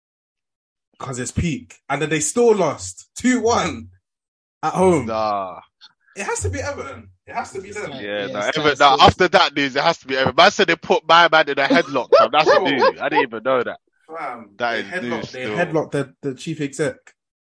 because it's peak, and then they still lost two one at home. Nah. It has to be Everton. It has to be them. Yeah, Yeah, yeah, nah, it's Ever, nice, nah, it's- after that news, it has to be Ever. Man said they put my man in a headlock. Fam. That's Bro. new. I didn't even know that. Fam, That they is headlock, news They still. headlocked the, the chief exec.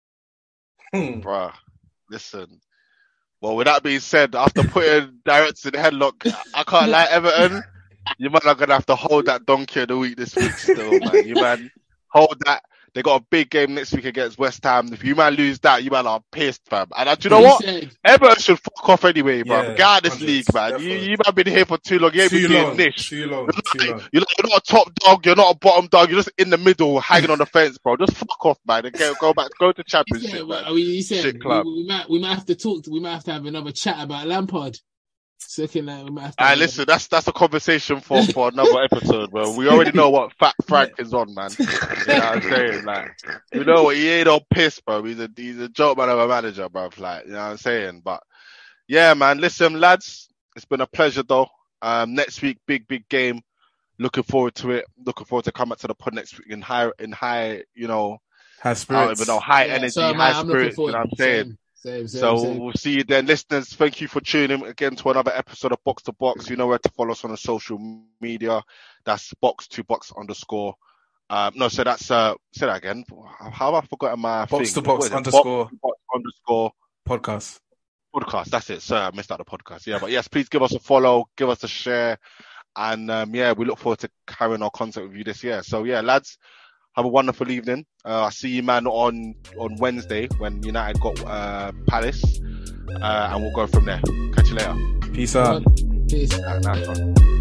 Hmm. Bruh, listen. Well, with that being said, after putting directors in the headlock, I can't lie, Everton, you man are going to have to hold that donkey of the week this week still, man. You man, hold that. They got a big game next week against West Ham. If you man lose that, you man are pissed, fam. And uh, do you know He what? said, Everton should fuck off anyway, bro. Yeah, Get out of this hundreds, league, man. You, definitely. you man been here for too long. You ain't Too been doing long. niche. Too long. Too long. You're not, you're not a top dog. You're not a bottom dog. You're just in the middle, hanging on the fence, bro. Just fuck off, man. And go, go back, go to he championship, said, man. well, he said Shit we, club. we might we might have to talk. We might have to have another chat about Lampard. So looking like we might have to. Alright, have listen, that's that's a conversation for, for another episode, bro. We already know what Fat Frank is on, man. You know what I'm saying? Like, you know what? He ain't on piss, bro. He's a he's a joke man of a manager, bro. Like, you know what I'm saying? But yeah, man. Listen, lads, it's been a pleasure, though. Um, next week, big big game. Looking forward to it. Looking forward to coming to the pod next week in high in high, you know, High I don't spirits. even know, high Yeah, energy, so, man, high I'm looking spirits. You know forward. what I'm saying? Same, same, same, So same. we'll see you then, listeners. Thank you for tuning in again to another episode of Box to Box. You know where to follow us on the social media. That's box to box underscore. Um, no, so that's uh, say that again. How have I forgotten my Box thing? to box What is it? underscore Box to box underscore podcast. podcast. That's it. Sorry, I missed out the podcast. Yeah, but yes, please give us a follow, give us a share, and um, yeah, we look forward to carrying our content with you this year. So yeah, lads. Have a wonderful evening. Uh, I'll see you, man, on, on Wednesday when United got uh, Palace. Uh, and we'll go from there. Catch you later. Peace out. Peace. Uh, nice one.